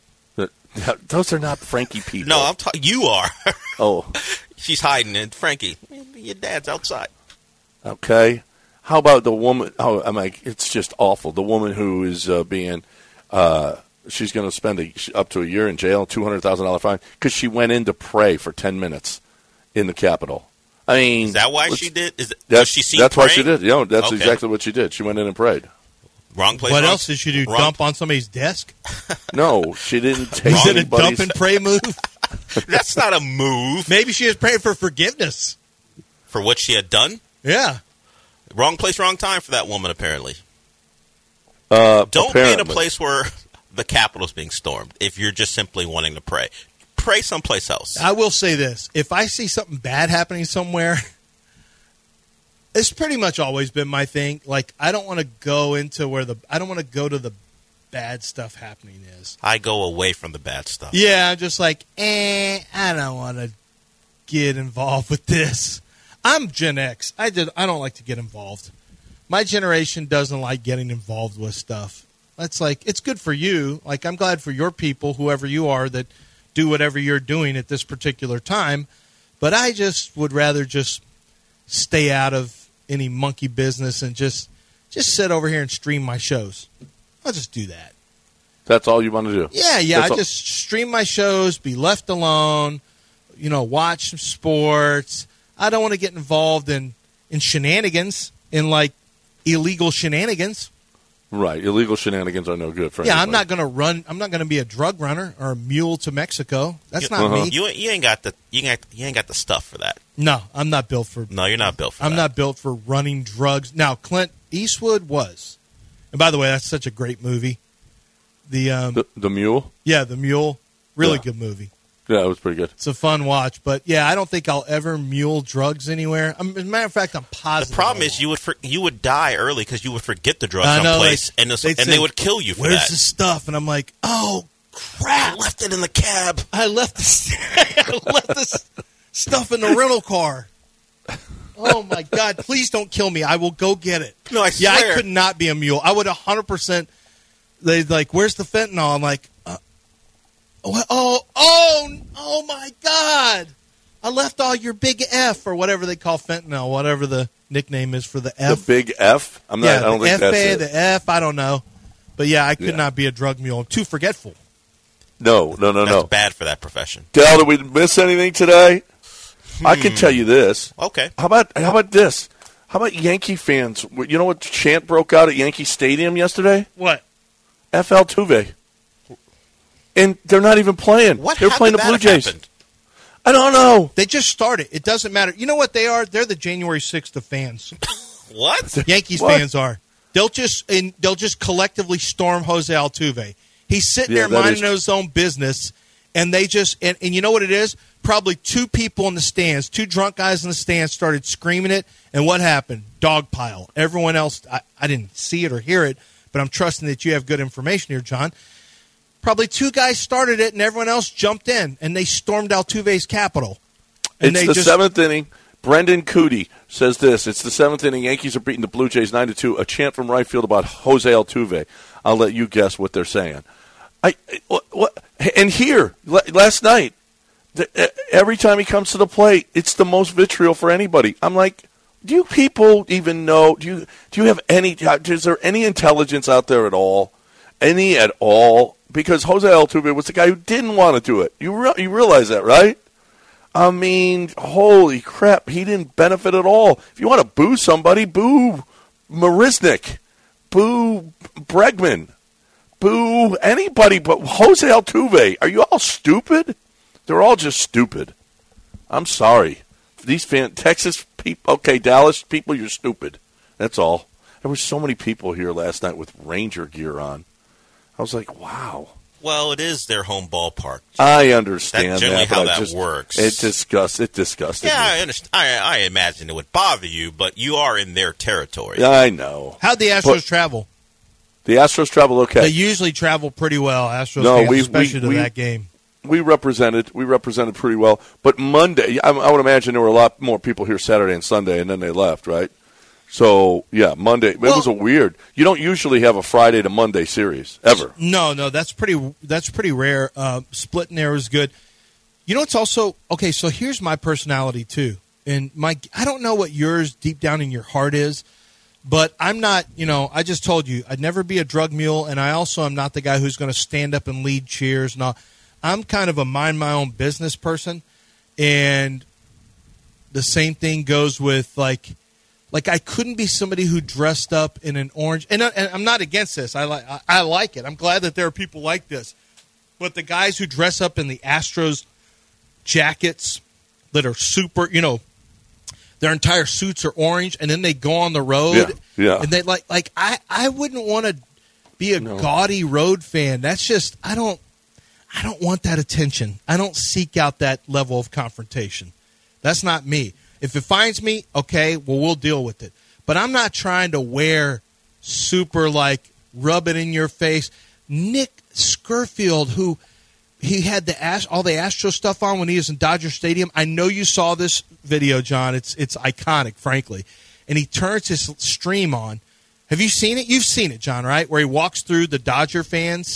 Speaker 3: Those are not Frankie people.
Speaker 5: No, I'm talking. You are.
Speaker 3: Oh,
Speaker 5: She's hiding it. Frankie, your dad's outside.
Speaker 3: okay. How about the woman? Oh, I'm like, it's just awful. The woman who is uh, being, uh, she's going to spend a, up to a year in jail, two hundred thousand dollar fine because she went in to pray for ten minutes in the Capitol. I mean,
Speaker 5: Is that why
Speaker 3: let's-
Speaker 5: she did? Is it,
Speaker 3: That's,
Speaker 5: was she seen
Speaker 3: that's why she
Speaker 5: praying?
Speaker 3: did. You know, that's
Speaker 5: Okay.
Speaker 3: exactly what she did. She went in and prayed.
Speaker 5: Wrong place.
Speaker 1: What
Speaker 5: wrong,
Speaker 1: else did she do?
Speaker 5: wrong-
Speaker 1: Dump on somebody's desk?
Speaker 3: No, she didn't take
Speaker 1: Is it a
Speaker 3: anybody's.
Speaker 1: dump and pray move?
Speaker 5: That's not a move
Speaker 1: Maybe she was praying for forgiveness.
Speaker 5: for what she had done.
Speaker 1: Yeah.
Speaker 5: Wrong place, wrong time for that woman. Apparently,
Speaker 3: uh,
Speaker 5: don't be in a
Speaker 3: apparently.
Speaker 5: place where the Capitol's being stormed. If you're just simply wanting to pray, pray someplace else.
Speaker 1: I will say this. If I see something bad happening somewhere, it's pretty much always been my thing. Like, I don't want to go into where the, I don't want to go to the bad stuff happening is.
Speaker 5: I go away from the bad stuff.
Speaker 1: Yeah, I'm just like, eh, I don't want to get involved with this. I'm Gen X. I did. I don't like to get involved. My generation doesn't like getting involved with stuff. That's like, it's good for you. Like, I'm glad for your people, whoever you are, that do whatever you're doing at this particular time. But I just would rather just stay out of any monkey business and just just sit over here and stream my shows. I'll just do that.
Speaker 3: That's all you want to do.
Speaker 1: Yeah, yeah.
Speaker 3: That's
Speaker 1: I
Speaker 3: all-
Speaker 1: just stream my shows, be left alone, you know, watch some sports. I don't want to get involved in, in shenanigans, in like illegal shenanigans.
Speaker 3: Right. Illegal shenanigans are no good for
Speaker 1: Yeah, I'm
Speaker 3: anybody.
Speaker 1: not going to run. I'm not going to be a drug runner or a mule to Mexico. That's
Speaker 5: You-
Speaker 1: not
Speaker 3: Uh-huh.
Speaker 1: me.
Speaker 5: You you ain't got the you ain't you ain't got the stuff for that.
Speaker 1: No, I'm not built for.
Speaker 5: No, you're not built for
Speaker 1: I'm
Speaker 5: that.
Speaker 1: not built for running drugs. Now, Clint Eastwood was, and by the way, that's such a great movie. The um,
Speaker 3: The, the mule?
Speaker 1: yeah, the Mule, really
Speaker 3: Yeah.
Speaker 1: good movie.
Speaker 3: Yeah, it was pretty good.
Speaker 1: It's a fun watch, but yeah, I don't think I'll ever mule drugs anywhere. I'm, as a matter of fact, I'm positive.
Speaker 5: The problem
Speaker 1: I
Speaker 5: is
Speaker 1: won't.
Speaker 5: you would for, you would die early because you would forget the drug
Speaker 1: I know,
Speaker 5: someplace,
Speaker 1: like,
Speaker 5: and the,
Speaker 1: they'd
Speaker 5: and
Speaker 1: say,
Speaker 5: they would kill you for
Speaker 1: Where's
Speaker 5: that.
Speaker 1: the stuff? And I'm like, oh crap!
Speaker 5: I left it in the cab.
Speaker 1: I left the I left this stuff in the rental car. Oh my God! Please don't kill me. I will go get it.
Speaker 5: No, I
Speaker 1: Yeah,
Speaker 5: swear.
Speaker 1: I could not be a mule. I would one hundred percent. They'd like, where's the fentanyl? I'm like, uh, oh, oh, oh, oh my God! I left all your big F or whatever they call fentanyl, whatever the nickname is for the F.
Speaker 3: The big F? I'm not,
Speaker 1: yeah,
Speaker 3: I don't
Speaker 1: the
Speaker 3: think
Speaker 1: F
Speaker 3: that's
Speaker 1: A,
Speaker 3: it.
Speaker 1: the F. I don't know, but yeah, I could
Speaker 3: Yeah.
Speaker 1: not be a drug mule. I'm too forgetful.
Speaker 3: No, no, no,
Speaker 5: That's
Speaker 3: no.
Speaker 5: bad for that profession.
Speaker 3: Dale, did we miss anything today? I can tell you this.
Speaker 5: Okay.
Speaker 3: How about how about this? How about Yankee fans? You know what chant broke out at Yankee Stadium yesterday?
Speaker 1: What?
Speaker 3: F L Tuve. And they're not even playing.
Speaker 5: What
Speaker 3: They're playing the
Speaker 5: that
Speaker 3: Blue
Speaker 5: have
Speaker 3: Jays.
Speaker 5: happened?
Speaker 3: I don't know.
Speaker 1: They just started. It doesn't matter. You know what they are? They're the January sixth of fans.
Speaker 5: What?
Speaker 1: Yankees
Speaker 3: What?
Speaker 1: fans are. They'll just and they'll just collectively storm Jose Altuve. He's sitting
Speaker 3: Yeah,
Speaker 1: there
Speaker 3: that
Speaker 1: minding
Speaker 3: is-
Speaker 1: his own business, and they just and, and you know what it is? Probably two people in the stands, two drunk guys in the stands started screaming it, and what happened? Dog pile. Everyone else, I, I didn't see it or hear it, but I'm trusting that you have good information here, John. Probably two guys started it, and everyone else jumped in, and they stormed Altuve's Capitol. And
Speaker 3: It's
Speaker 1: they
Speaker 3: the
Speaker 1: just,
Speaker 3: seventh inning. Brendan Cootie says this. It's the seventh inning. Yankees are beating the Blue Jays nine to two. A chant from right field about Jose Altuve. I'll let you guess what they're saying. I what, what and here last night, the, every time he comes to the plate, it's the most vitriol for anybody. I'm like, do you people even know? Do you do you have any? Is there any intelligence out there at all? Any at all? Because Jose Altuve was the guy who didn't want to do it. You re- you realize that, right? I mean, holy crap, he didn't benefit at all. If you want to boo somebody, boo Marisnik, boo Bregman, boo anybody but Jose Altuve. Are you all stupid? They're all just stupid. I'm sorry. These fan Texas people, okay, Dallas people, you're stupid. That's all. There were so many people here last night with Ranger gear on. I was like, wow.
Speaker 5: Well, it is their home ballpark.
Speaker 3: I understand
Speaker 5: That's generally
Speaker 3: that, but
Speaker 5: how
Speaker 3: I
Speaker 5: that
Speaker 3: just,
Speaker 5: works.
Speaker 3: It disgusts. It disgusted
Speaker 5: Yeah,
Speaker 3: me.
Speaker 5: I understand. I, I imagine it would bother you, but you are in their territory.
Speaker 3: I know.
Speaker 1: how'd the Astros
Speaker 3: But-
Speaker 1: travel?
Speaker 3: The Astros travel okay.
Speaker 1: They usually travel pretty well, Astros
Speaker 3: No,
Speaker 1: fans,
Speaker 3: we-
Speaker 1: especially
Speaker 3: we-
Speaker 1: to
Speaker 3: we-
Speaker 1: that game.
Speaker 3: we represented. We represented pretty well. But Monday, I, I would imagine there were a lot more people here Saturday and Sunday, and then they left, right? So yeah, Monday. It
Speaker 1: Well-
Speaker 3: was a weird. You don't usually have a Friday to Monday series ever.
Speaker 1: No, no, that's pretty. That's pretty rare. Uh, splitting there is good. You know, it's also okay. So here's my personality too, and my I don't know what yours deep down in your heart is, but I'm not. You know, I just told you I'd never be a drug mule, and I also am not the guy who's going to stand up and lead cheers. No, I'm kind of a mind my own business person, and the same thing goes with like. Like I couldn't be somebody who dressed up in an orange, and, I, and I'm not against this. I like I, I like it. I'm glad that there are people like this. But the guys who dress up in the Astros jackets that are super, you know, their entire suits are orange, and then they go on the road,
Speaker 3: Yeah, yeah.
Speaker 1: and they like like I I wouldn't want to be a
Speaker 3: No.
Speaker 1: gaudy road fan. That's just I don't I don't want that attention. I don't seek out that level of confrontation. That's not me. If it finds me, okay, well, we'll deal with it. But I'm not trying to wear super, like, rub it in your face. Nick Skerfield, who he had the Ast- all the Astro stuff on when he was in Dodger Stadium. I know you saw this video, John. It's it's iconic, frankly. And he turns his stream on. Have you seen it? You've seen it, John, right? Where he walks through the Dodger fans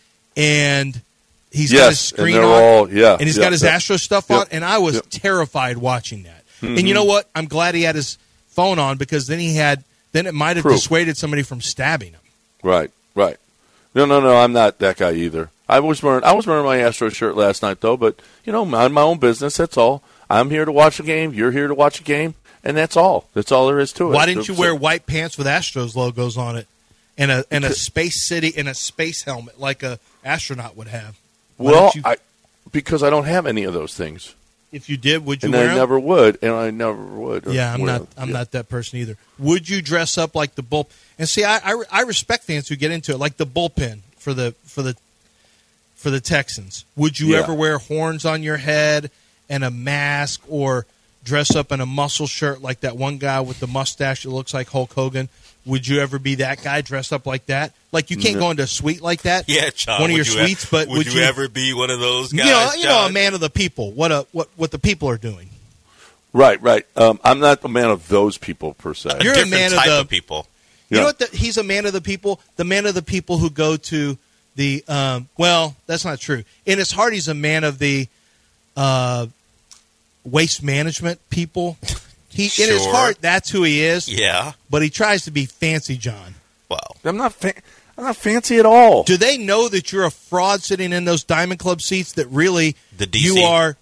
Speaker 1: and he's got his
Speaker 3: Yes, and
Speaker 1: screen
Speaker 3: they're
Speaker 1: on.
Speaker 3: all yeah,
Speaker 1: and he's
Speaker 3: yeah,
Speaker 1: got his
Speaker 3: yeah.
Speaker 1: Astro stuff
Speaker 3: Yep.
Speaker 1: on. And I was
Speaker 3: Yep.
Speaker 1: terrified watching that. And you know what? I'm glad he had his phone on because then he had then it might have
Speaker 3: Proof.
Speaker 1: dissuaded somebody from stabbing him.
Speaker 3: Right, right. No, no, no. I'm not that guy either. I was wearing I was wearing my Astros shirt last night though, but you know, mind my own business. That's all. I'm here to watch a game. You're here to watch a game, and that's all. That's all there is to it.
Speaker 1: Why didn't you
Speaker 3: So-
Speaker 1: wear white pants with Astros logos on it and a and a space city and a space helmet like a astronaut would have? Why
Speaker 3: Well,
Speaker 1: don't you-
Speaker 3: I because I don't have any of those things.
Speaker 1: if you did, would you
Speaker 3: And
Speaker 1: wear
Speaker 3: I
Speaker 1: them?
Speaker 3: never would, and I never would.
Speaker 1: Yeah, I'm
Speaker 3: wear
Speaker 1: not.
Speaker 3: them.
Speaker 1: I'm
Speaker 3: Yeah.
Speaker 1: not that person either. Would you dress up like the bull? And see, I, I I respect fans who get into it, like the bullpen for the for the for the Texans. Would you
Speaker 3: Yeah.
Speaker 1: ever wear horns on your head and a mask, or dress up in a muscle shirt like that one guy with the mustache that looks like Hulk Hogan? Would you ever be that guy dressed up like that? Like you can't
Speaker 3: No.
Speaker 1: go into a suite like that.
Speaker 5: Yeah, John.
Speaker 1: One of
Speaker 5: would
Speaker 1: your
Speaker 5: you e-
Speaker 1: suites, but
Speaker 5: would,
Speaker 1: would
Speaker 5: you,
Speaker 1: you-
Speaker 5: ever be one of those guys?
Speaker 1: you know, you know, a
Speaker 5: John?
Speaker 1: man of the people. What a what what the people are doing.
Speaker 3: Right, right. Um, I'm not a man of those people per se.
Speaker 5: A
Speaker 1: You're a
Speaker 5: different
Speaker 1: man of
Speaker 5: type
Speaker 1: the-
Speaker 5: of people.
Speaker 1: You
Speaker 3: Yeah.
Speaker 1: know what? The, he's a man of the people. The man of the people who go to the. Um, well, that's not true. In his heart, he's a man of the uh, waste management people. He in his
Speaker 5: Sure.
Speaker 1: heart, that's who he is.
Speaker 5: Yeah.
Speaker 1: But he tries to be fancy, John.
Speaker 5: Well,
Speaker 3: I'm not. Fa- I'm not fancy at all.
Speaker 1: Do they know that you're a fraud sitting in those Diamond Club seats? That really
Speaker 5: The D C.
Speaker 1: you are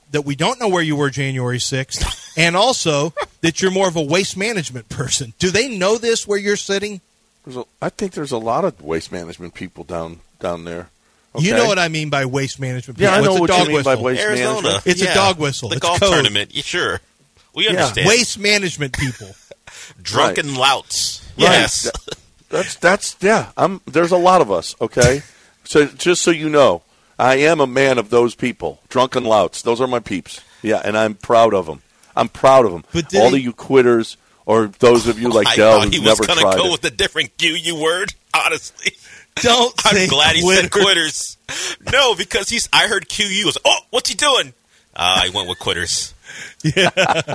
Speaker 1: that we don't know where you were January sixth, and also that you're more of a waste management person. Do they know this where you're sitting?
Speaker 3: There's a, I think there's a lot of waste management people down down there. Okay?
Speaker 1: You know what I mean by waste management people.
Speaker 3: Yeah, I know
Speaker 1: it's a
Speaker 3: what
Speaker 1: dog
Speaker 3: you mean
Speaker 1: whistle.
Speaker 3: by waste
Speaker 5: Arizona.
Speaker 3: management.
Speaker 1: It's
Speaker 5: yeah.
Speaker 1: a dog whistle.
Speaker 5: The
Speaker 1: It's
Speaker 5: golf
Speaker 1: code.
Speaker 5: tournament. Yeah, sure. We
Speaker 3: Yeah.
Speaker 5: understand.
Speaker 1: Waste management people.
Speaker 5: Drunken
Speaker 3: Right.
Speaker 5: louts.
Speaker 3: Right.
Speaker 5: Yes.
Speaker 3: That- That's that's yeah. I'm there's a lot of us. Okay, so just so you know, I am a man of those people. Drunken louts. Those are my peeps. Yeah, and I'm proud of them. I'm proud of them.
Speaker 1: But did
Speaker 3: all
Speaker 1: he-
Speaker 3: of you quitters, or those of you like
Speaker 5: I
Speaker 3: Dell
Speaker 5: thought he
Speaker 3: who've
Speaker 5: was
Speaker 3: never
Speaker 5: going
Speaker 3: tried
Speaker 5: to go
Speaker 3: it.
Speaker 5: with a different Q U word, honestly.
Speaker 1: Don't
Speaker 5: I'm
Speaker 1: say
Speaker 5: glad he
Speaker 1: quitter.
Speaker 5: said quitters. No, because he's. I heard Q U was, oh, what's he doing? Uh, I went with quitters.
Speaker 1: Yeah.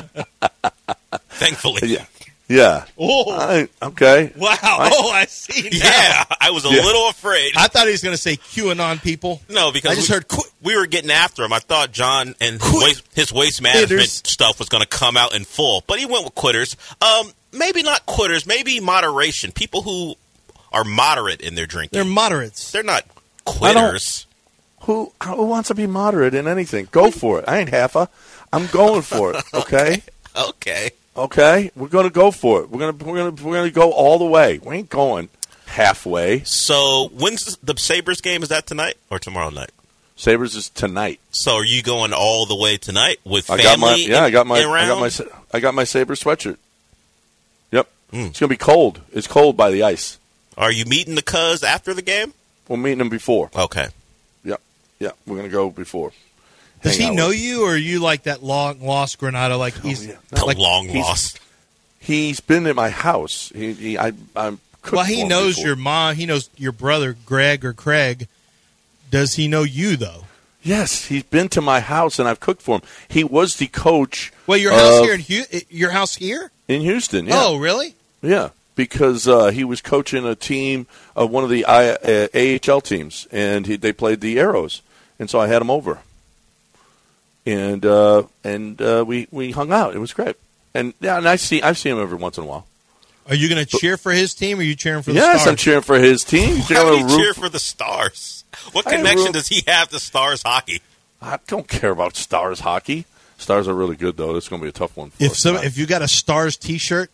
Speaker 5: Thankfully.
Speaker 3: Yeah, yeah.
Speaker 1: Oh,
Speaker 3: I, okay.
Speaker 1: wow. Oh, I see now.
Speaker 5: Yeah, I was a
Speaker 3: Yeah.
Speaker 5: little afraid.
Speaker 1: I thought he was going to say QAnon people.
Speaker 5: No, because
Speaker 1: I just
Speaker 5: we,
Speaker 1: heard qu-
Speaker 5: we were getting after him. I thought John and his
Speaker 1: Quit-
Speaker 5: waste, his waste management
Speaker 1: Quitters.
Speaker 5: stuff was going to come out in full, but he went with quitters. Um, maybe not quitters, maybe moderation. People who are moderate in their drinking.
Speaker 1: They're moderates.
Speaker 5: They're not quitters.
Speaker 3: Who who wants to be moderate in anything? Go for it. I ain't half a. I'm going for it. Okay.
Speaker 5: Okay.
Speaker 3: Okay. We're gonna go for it. We're gonna we're gonna we're gonna go all the way. We ain't going halfway.
Speaker 5: So when's the Sabres game? Is that tonight or tomorrow night?
Speaker 3: Sabres is tonight.
Speaker 5: So are you going all the way tonight with
Speaker 3: I
Speaker 5: family?
Speaker 3: got my yeah. I got my
Speaker 5: around?
Speaker 3: I got my Sa- I got my Sabre sweatshirt. Yep.
Speaker 5: Mm.
Speaker 3: It's gonna be cold. It's cold by the ice.
Speaker 5: Are you meeting the cuz after the game?
Speaker 3: We're meeting them before.
Speaker 5: Okay.
Speaker 3: Yep. Yep. We're gonna go before.
Speaker 1: Does
Speaker 3: Hang
Speaker 1: he
Speaker 3: out
Speaker 1: know
Speaker 3: with-
Speaker 1: you, or are you like that long lost Granado? Like he's
Speaker 3: yeah.
Speaker 5: The
Speaker 1: like,
Speaker 5: long
Speaker 3: he's-
Speaker 5: lost.
Speaker 3: He's been at my house. He, he I I'm. cooked
Speaker 1: well,
Speaker 3: for
Speaker 1: he
Speaker 3: him
Speaker 1: knows
Speaker 3: before.
Speaker 1: your mom. He knows your brother, Greg or Craig. Does he know you though?
Speaker 3: Yes, he's been to my house and I've cooked for him. He was the coach.
Speaker 1: Well, your house
Speaker 3: of-
Speaker 1: here in Hu- your house here.
Speaker 3: in Houston. Yeah.
Speaker 1: Oh, really?
Speaker 3: Yeah, because uh, he was coaching a team of one of the I, uh, A H L teams, and he, they played the Arrows, and so I had him over, and uh, and uh, we we hung out. It was great, and yeah, and I see I've seen him every once in a while.
Speaker 1: Are you going to cheer for his team, or are you cheering for the
Speaker 3: Yes,
Speaker 1: Stars?
Speaker 3: I'm cheering for his team.
Speaker 5: Why
Speaker 3: I'm
Speaker 5: would
Speaker 3: gonna
Speaker 5: he
Speaker 3: root-
Speaker 5: cheer for the Stars? What
Speaker 3: I
Speaker 5: connection
Speaker 3: root-
Speaker 5: does he have to Stars hockey?
Speaker 3: I don't care about Stars hockey. Stars are really good though. It's going to be a tough one. For
Speaker 1: If
Speaker 3: us
Speaker 1: so,
Speaker 3: tonight.
Speaker 1: if you got a Stars T-shirt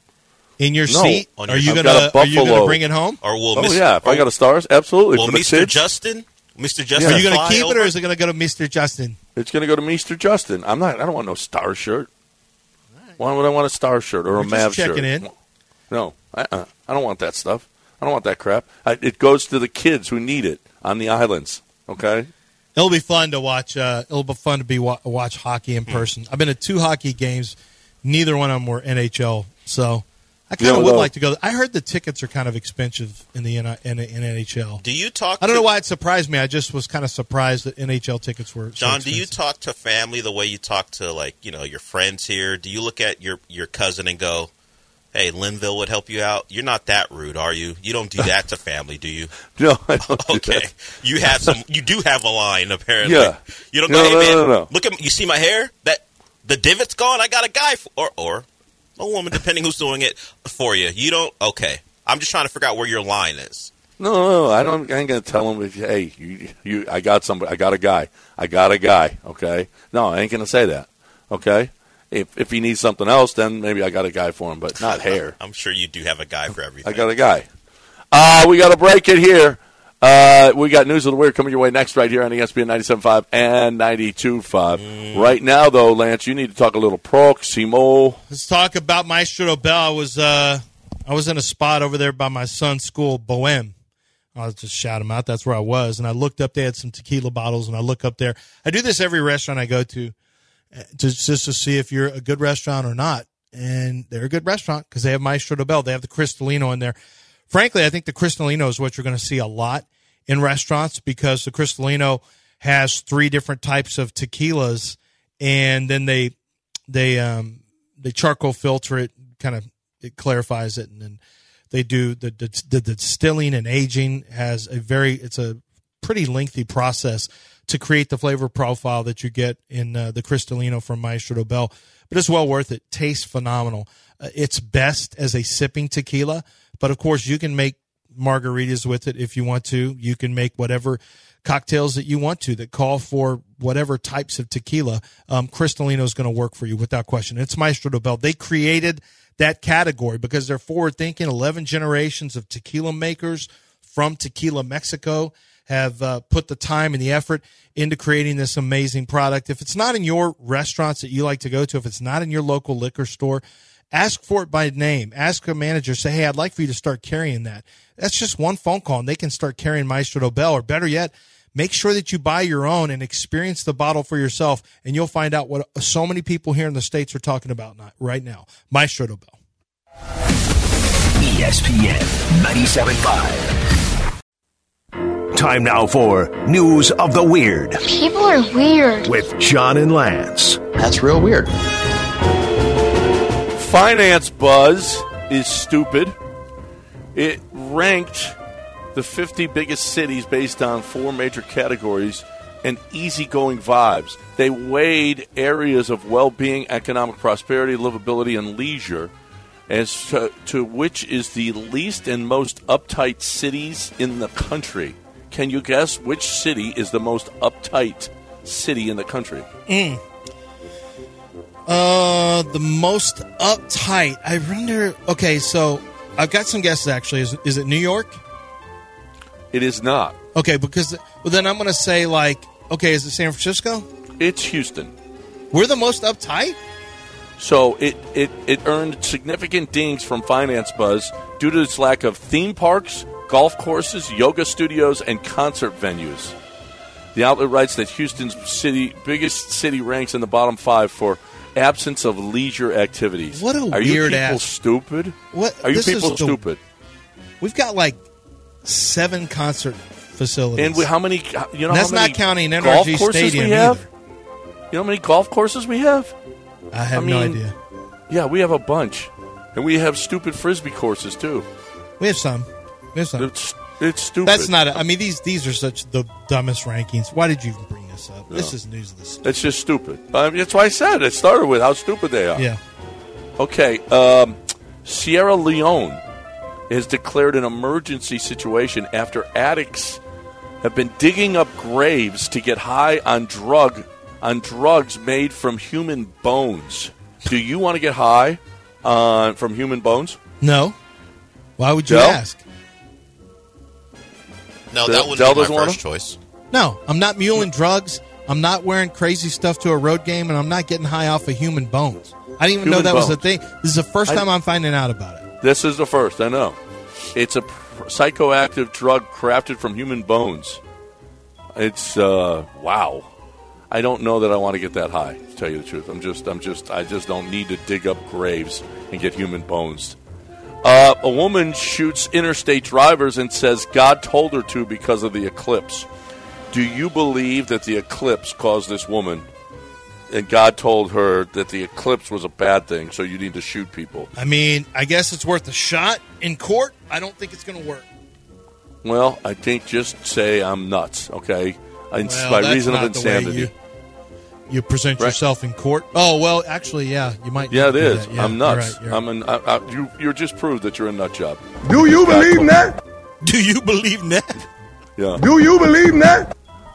Speaker 1: in your
Speaker 3: No.
Speaker 1: seat,
Speaker 5: On
Speaker 1: are
Speaker 5: your-
Speaker 1: you
Speaker 3: I've
Speaker 1: gonna
Speaker 3: got a
Speaker 1: are you gonna
Speaker 3: Buffalo.
Speaker 1: bring it home?
Speaker 5: Or will
Speaker 3: oh
Speaker 5: Mister
Speaker 3: yeah, if I
Speaker 5: or-
Speaker 3: got a Stars, absolutely.
Speaker 5: will
Speaker 3: for the
Speaker 5: Mister
Speaker 3: kids.
Speaker 5: Justin, Mister Justin,
Speaker 1: Are you going to
Speaker 5: fly
Speaker 1: keep it,
Speaker 5: over?
Speaker 1: or is it going to go to Mister Justin?
Speaker 3: It's going to go to Mister Justin. I'm not. I don't want no Star shirt. Why would I want a Star shirt or
Speaker 1: We're
Speaker 3: a
Speaker 1: just
Speaker 3: Mav
Speaker 1: checking
Speaker 3: shirt?
Speaker 1: in.
Speaker 3: No, uh-uh. I don't want that stuff. I don't want that crap. I, it goes to the kids who need it on the islands. Okay.
Speaker 1: It'll be fun to watch. Uh, it'll be fun to be wa- watch hockey in person. I've been to two hockey games. Neither one of them were N H L, so I kind of
Speaker 3: Yeah,
Speaker 1: would
Speaker 3: well-
Speaker 1: like to go. I heard the tickets are kind of expensive in the N- in, in N H L.
Speaker 5: Do you talk?
Speaker 1: I don't
Speaker 5: to,
Speaker 1: know why it surprised me. I just was kind of surprised that N H L tickets were. so
Speaker 5: John, do you
Speaker 1: expensive.
Speaker 5: talk to family the way you talk to, like, you know, your friends here? Do you look at your your cousin and go, "Hey, Linville would help you out"? You're not that rude, are you? You don't do that to family, do you?
Speaker 3: No, I don't do
Speaker 5: Okay,
Speaker 3: that.
Speaker 5: you have some. You do have a line, apparently.
Speaker 3: Yeah.
Speaker 5: You don't
Speaker 3: No,
Speaker 5: go, "Hey,
Speaker 3: no,
Speaker 5: man,
Speaker 3: no, no.
Speaker 5: look at you. See my hair? That the divot's gone. I got a guy for, or or a woman, depending who's doing it for you. You don't. Okay, I'm just trying to figure out where your line is.
Speaker 3: No, no, no, I don't. I ain't gonna tell them. If, hey, you, you, I got somebody. I got a guy. I got a guy. Okay. No, I ain't gonna say that. Okay. If if he needs something else, then maybe I got a guy for him, but not hair.
Speaker 5: I'm sure you do have a guy for everything.
Speaker 3: I got a guy. Uh, we got to break it here. Uh, we got News of the Weird coming your way next right here on E S P N ninety-seven point five and ninety-two point five.
Speaker 5: Mm.
Speaker 3: Right now, though, Lance, you need to talk a little Proximo.
Speaker 1: Let's talk about Maestro Bell. I was uh, I was in a spot over there by my son's school, Bohem. I'll just shout him out. That's where I was, and I looked up. They had some tequila bottles, and I look up there. I do this every restaurant I go to, uh, to just to see if you're a good restaurant or not. And they're a good restaurant because they have Maestro Bell. They have the Cristalino in there. Frankly, I think the Cristalino is what you're going to see a lot in restaurants because the Cristalino has three different types of tequilas, and then they they um they charcoal filter it, kind of it clarifies it, and then they do the, the the distilling and aging has a very it's a pretty lengthy process to create the flavor profile that you get in uh, the Cristalino from Maestro Bell, but it's well worth it. Tastes phenomenal. Uh, it's best as a sipping tequila, but of course you can make margaritas with it if you want to. You can make whatever cocktails that you want to that call for whatever types of tequila. Um, Cristalino is going to work for you without question. It's Maestro Dobel. They created that category because they're forward-thinking. eleven generations of tequila makers from Tequila, Mexico have uh, put the time and the effort into creating this amazing product. If it's not in your restaurants that you like to go to, if it's not in your local liquor store, ask for it by name. Ask a manager, say, hey, I'd like for you to start carrying that. That's just one phone call, and they can start carrying Maestro Dobel. Or better yet, make sure that you buy your own and experience the bottle for yourself, and you'll find out what so many people here in the States are talking about right now. Maestro Dobel.
Speaker 2: E S P N ninety-seven point five. Time now for News of the Weird.
Speaker 7: People are weird.
Speaker 2: With John and Lance.
Speaker 6: That's real weird.
Speaker 3: Finance Buzz is stupid. It ranked the fifty biggest cities based on four major categories and easygoing vibes. They weighed areas of well-being, economic prosperity, livability, and leisure as to, to which is the least and most uptight cities in the country. Can you guess which city is the most uptight city in the country?
Speaker 1: Mm. Uh, the most uptight. I wonder. Okay, so I've got some guesses. Actually, is is it New York?
Speaker 3: It is not.
Speaker 1: Okay, because well, then I'm going to say like, okay, is it San Francisco?
Speaker 3: It's Houston.
Speaker 1: We're the most uptight.
Speaker 3: So it, it, it earned significant dings from Finance Buzz due to its lack of theme parks, golf courses, yoga studios, and concert venues. The outlet writes that Houston's city biggest city ranks in the bottom five for absence of leisure activities.
Speaker 1: What a
Speaker 3: Are you
Speaker 1: weird
Speaker 3: people
Speaker 1: ass.
Speaker 3: stupid?
Speaker 1: What?
Speaker 3: Are you
Speaker 1: This
Speaker 3: people
Speaker 1: is the-
Speaker 3: stupid?
Speaker 1: We've got like seven concert facilities.
Speaker 3: And we, how many? You know,
Speaker 1: And that's
Speaker 3: how many
Speaker 1: not counting N R
Speaker 3: golf
Speaker 1: G
Speaker 3: courses
Speaker 1: Stadium
Speaker 3: we have.
Speaker 1: either.
Speaker 3: You know how many golf courses we have?
Speaker 1: I have
Speaker 3: I
Speaker 1: no
Speaker 3: mean-
Speaker 1: idea.
Speaker 3: Yeah, we have a bunch, and we have stupid frisbee courses too.
Speaker 1: We have some. We have some.
Speaker 3: It's it's stupid.
Speaker 1: That's not. A, I mean, these these are such the dumbest rankings. Why did you even bring this up? This
Speaker 3: No.
Speaker 1: is news of this.
Speaker 3: It's just stupid. I mean, that's why I said it started with how stupid they are.
Speaker 1: Yeah.
Speaker 3: Okay. Um, Sierra Leone has declared an emergency situation after addicts have been digging up graves to get high on drug on drugs made from human bones. Do you want to get high on from human bones?
Speaker 1: No. Why would you
Speaker 3: Del?
Speaker 1: ask?
Speaker 5: No,
Speaker 3: Del-
Speaker 5: that wouldn't
Speaker 3: Del
Speaker 5: be my
Speaker 3: doesn't wanna?
Speaker 5: first choice.
Speaker 1: No, I'm not muling drugs. I'm not wearing crazy stuff to a road game, and I'm not getting high off of human bones. I didn't even
Speaker 3: Human
Speaker 1: know that was a
Speaker 3: bones.
Speaker 1: thing. This is the first
Speaker 3: I-
Speaker 1: time I'm finding out about it.
Speaker 3: This is the first. I know. It's a pr- psychoactive drug crafted from human bones. It's uh, wow. I don't know that I want to get that high, to tell you the truth. I'm just, I'm just, I just don't need to dig up graves and get human bones. Uh, a woman shoots interstate drivers and says God told her to because of the eclipse. Do you believe that the eclipse caused this woman, and God told her that the eclipse was a bad thing, so you need to shoot people?
Speaker 1: I mean, I guess it's worth a shot in court. I don't think it's going to work.
Speaker 3: Well, I think just say I'm nuts, okay? In-
Speaker 1: Well,
Speaker 3: by
Speaker 1: that's
Speaker 3: reason of
Speaker 1: not the way
Speaker 3: insanity.
Speaker 1: You, you present
Speaker 3: Right.
Speaker 1: yourself in court. Oh well, actually, yeah, you might.
Speaker 3: Yeah, it
Speaker 1: do
Speaker 3: is.
Speaker 1: that. Yeah,
Speaker 3: I'm nuts.
Speaker 1: you're right, you're
Speaker 3: I'm an. I, I, you. You're just proved that you're a nut job.
Speaker 8: Do you believe that?
Speaker 1: Do you believe that?
Speaker 3: Yeah.
Speaker 8: Do you believe that?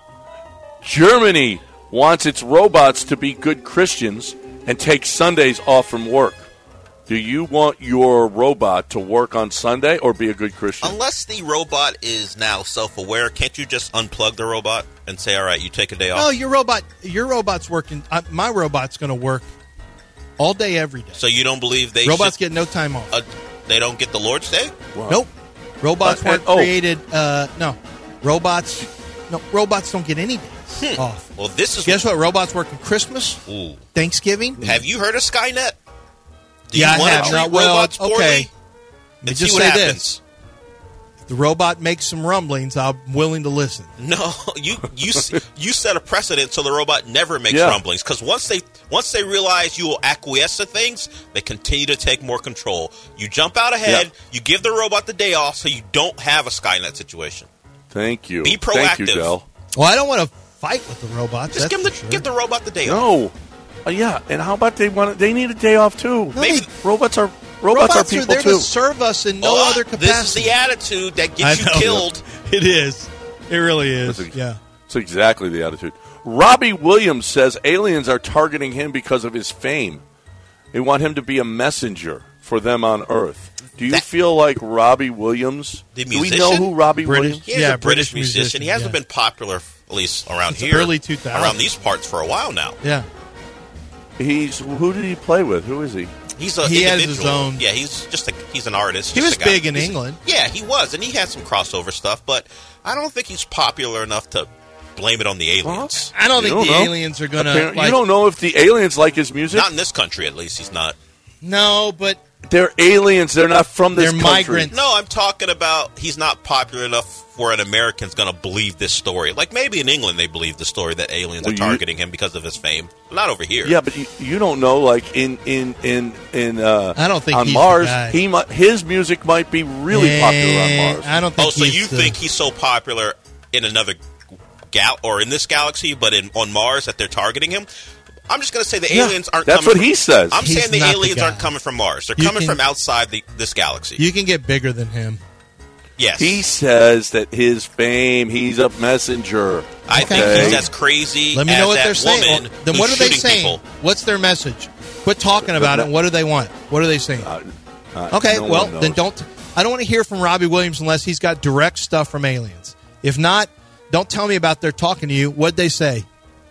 Speaker 3: Germany wants its robots to be good Christians and take Sundays off from work. Do you want your robot to work on Sunday or be a good Christian?
Speaker 5: Unless the robot is now self-aware, can't you just unplug the robot and say, all right, you take a day off?
Speaker 1: Oh, your robot. Your robot's working. Uh, my robot's going to work all day, every day.
Speaker 5: So you don't believe they
Speaker 1: Robots
Speaker 5: should,
Speaker 1: get no time off.
Speaker 5: uh, they don't get the Lord's Day?
Speaker 1: Nope. Robots
Speaker 3: Uh,
Speaker 1: weren't
Speaker 3: and- oh.
Speaker 1: created. Uh, no, robots. No, robots don't get any days off.
Speaker 5: Well, this is...
Speaker 1: Guess what? Robots work on Christmas,
Speaker 5: Ooh.
Speaker 1: Thanksgiving.
Speaker 5: Have you heard of Skynet? Do
Speaker 1: Yeah, I
Speaker 5: you want
Speaker 1: have.
Speaker 5: to treat
Speaker 1: Now, well,
Speaker 5: robots poorly?
Speaker 1: okay. Let me
Speaker 5: And
Speaker 1: just
Speaker 5: see what
Speaker 1: say
Speaker 5: happens.
Speaker 1: this: if the robot makes some rumblings, I'm willing to listen.
Speaker 5: No, you you s- you set a precedent so the robot never makes
Speaker 3: Yeah.
Speaker 5: rumblings. Because once they once they realize you will acquiesce to things, they continue to take more control. You jump out ahead.
Speaker 3: Yeah.
Speaker 5: You give the robot the day off, so you don't have a Skynet situation.
Speaker 3: Thank you.
Speaker 5: Be
Speaker 3: Thank you,
Speaker 5: proactive.
Speaker 3: Del.
Speaker 1: Well, I don't want to fight with the robots.
Speaker 5: Just
Speaker 1: that's
Speaker 5: give the
Speaker 1: for sure.
Speaker 5: give the robot the day off.
Speaker 3: No. Uh, yeah, and how about they want? They need a day off too.
Speaker 5: Maybe
Speaker 3: robots are Robots,
Speaker 1: Robots
Speaker 3: are people
Speaker 1: there
Speaker 3: too.
Speaker 1: to serve us in no
Speaker 5: Oh,
Speaker 1: other capacity.
Speaker 5: This is the attitude that
Speaker 1: I
Speaker 5: gets you
Speaker 1: know.
Speaker 5: killed.
Speaker 1: It is. It really is.
Speaker 3: That's a-
Speaker 1: yeah.
Speaker 3: That's exactly the attitude. Robbie Williams says aliens are targeting him because of his fame. They want him to be a messenger for them on Earth. Do you
Speaker 5: That-
Speaker 3: feel like Robbie Williams?
Speaker 5: The
Speaker 3: Do we
Speaker 5: musician?
Speaker 3: know who Robbie
Speaker 1: British.
Speaker 3: Williams?
Speaker 5: He is
Speaker 1: Yeah,
Speaker 5: a British,
Speaker 1: British
Speaker 5: musician.
Speaker 1: musician,
Speaker 5: He hasn't
Speaker 1: yeah.
Speaker 5: been popular, at least around
Speaker 1: It's
Speaker 5: here,
Speaker 1: early two thousands.
Speaker 5: around these parts for a while now.
Speaker 1: Yeah.
Speaker 3: He's who did he play with? Who is he?
Speaker 5: He's a
Speaker 1: He has
Speaker 5: individual.
Speaker 1: his own-
Speaker 5: Yeah, he's just a he's an artist.
Speaker 1: He
Speaker 5: just
Speaker 1: was
Speaker 5: a guy.
Speaker 1: big in
Speaker 5: He's-
Speaker 1: England.
Speaker 5: Yeah, he was, and he had some crossover stuff. But I don't think he's popular enough to blame it on the aliens.
Speaker 1: I don't
Speaker 3: You
Speaker 1: think
Speaker 3: don't
Speaker 1: the
Speaker 3: know.
Speaker 1: aliens are going to.
Speaker 3: Apparently-
Speaker 1: Like,
Speaker 3: you don't know if the aliens like his music.
Speaker 5: Not in this country, at least. He's not.
Speaker 1: no, but
Speaker 3: They're aliens. They're not from this
Speaker 1: They're
Speaker 3: country.
Speaker 1: migrants.
Speaker 5: No, I'm talking about he's not popular enough where an American's going to believe this story. Like maybe in England they believe the story that aliens
Speaker 3: Well,
Speaker 5: are
Speaker 3: you-
Speaker 5: targeting him because of his fame. Not over here.
Speaker 3: Yeah, but you, you don't know. Like in in in in uh,
Speaker 1: I don't think
Speaker 3: on
Speaker 1: he's the
Speaker 3: Mars,
Speaker 1: guy.
Speaker 3: he might, his music might be really
Speaker 1: eh,
Speaker 3: popular on Mars.
Speaker 1: I don't think.
Speaker 5: Oh, so
Speaker 1: he's
Speaker 5: you
Speaker 1: the-
Speaker 5: think he's so popular in another gal or in this galaxy, but in on Mars that they're targeting him? I'm just going to say the
Speaker 3: Yeah,
Speaker 5: aliens aren't.
Speaker 3: that's
Speaker 5: coming
Speaker 3: what
Speaker 5: from,
Speaker 3: he says.
Speaker 5: I'm
Speaker 1: He's
Speaker 5: saying the
Speaker 1: not the
Speaker 5: aliens
Speaker 1: guy.
Speaker 5: aren't coming from Mars. They're
Speaker 1: You
Speaker 5: coming
Speaker 1: can-
Speaker 5: from outside the, this galaxy.
Speaker 1: you can get bigger than him?
Speaker 5: yes,
Speaker 3: He says that his fame, he's a messenger.
Speaker 5: I think
Speaker 3: Okay.
Speaker 5: he's as crazy.
Speaker 1: Let me
Speaker 5: as
Speaker 1: know what
Speaker 5: that
Speaker 1: they're saying.
Speaker 5: woman
Speaker 1: Then
Speaker 5: who's
Speaker 1: what are they
Speaker 5: shooting
Speaker 1: saying?
Speaker 5: people.
Speaker 1: What's their message? Quit talking about it. And what do they want? What are they saying?
Speaker 3: Uh, uh,
Speaker 1: Okay,
Speaker 3: no
Speaker 1: well
Speaker 3: one
Speaker 1: then
Speaker 3: knows.
Speaker 1: don't. I don't want to hear from Robbie Williams unless he's got direct stuff from aliens. If not, don't tell me about their talking to you. What'd they say?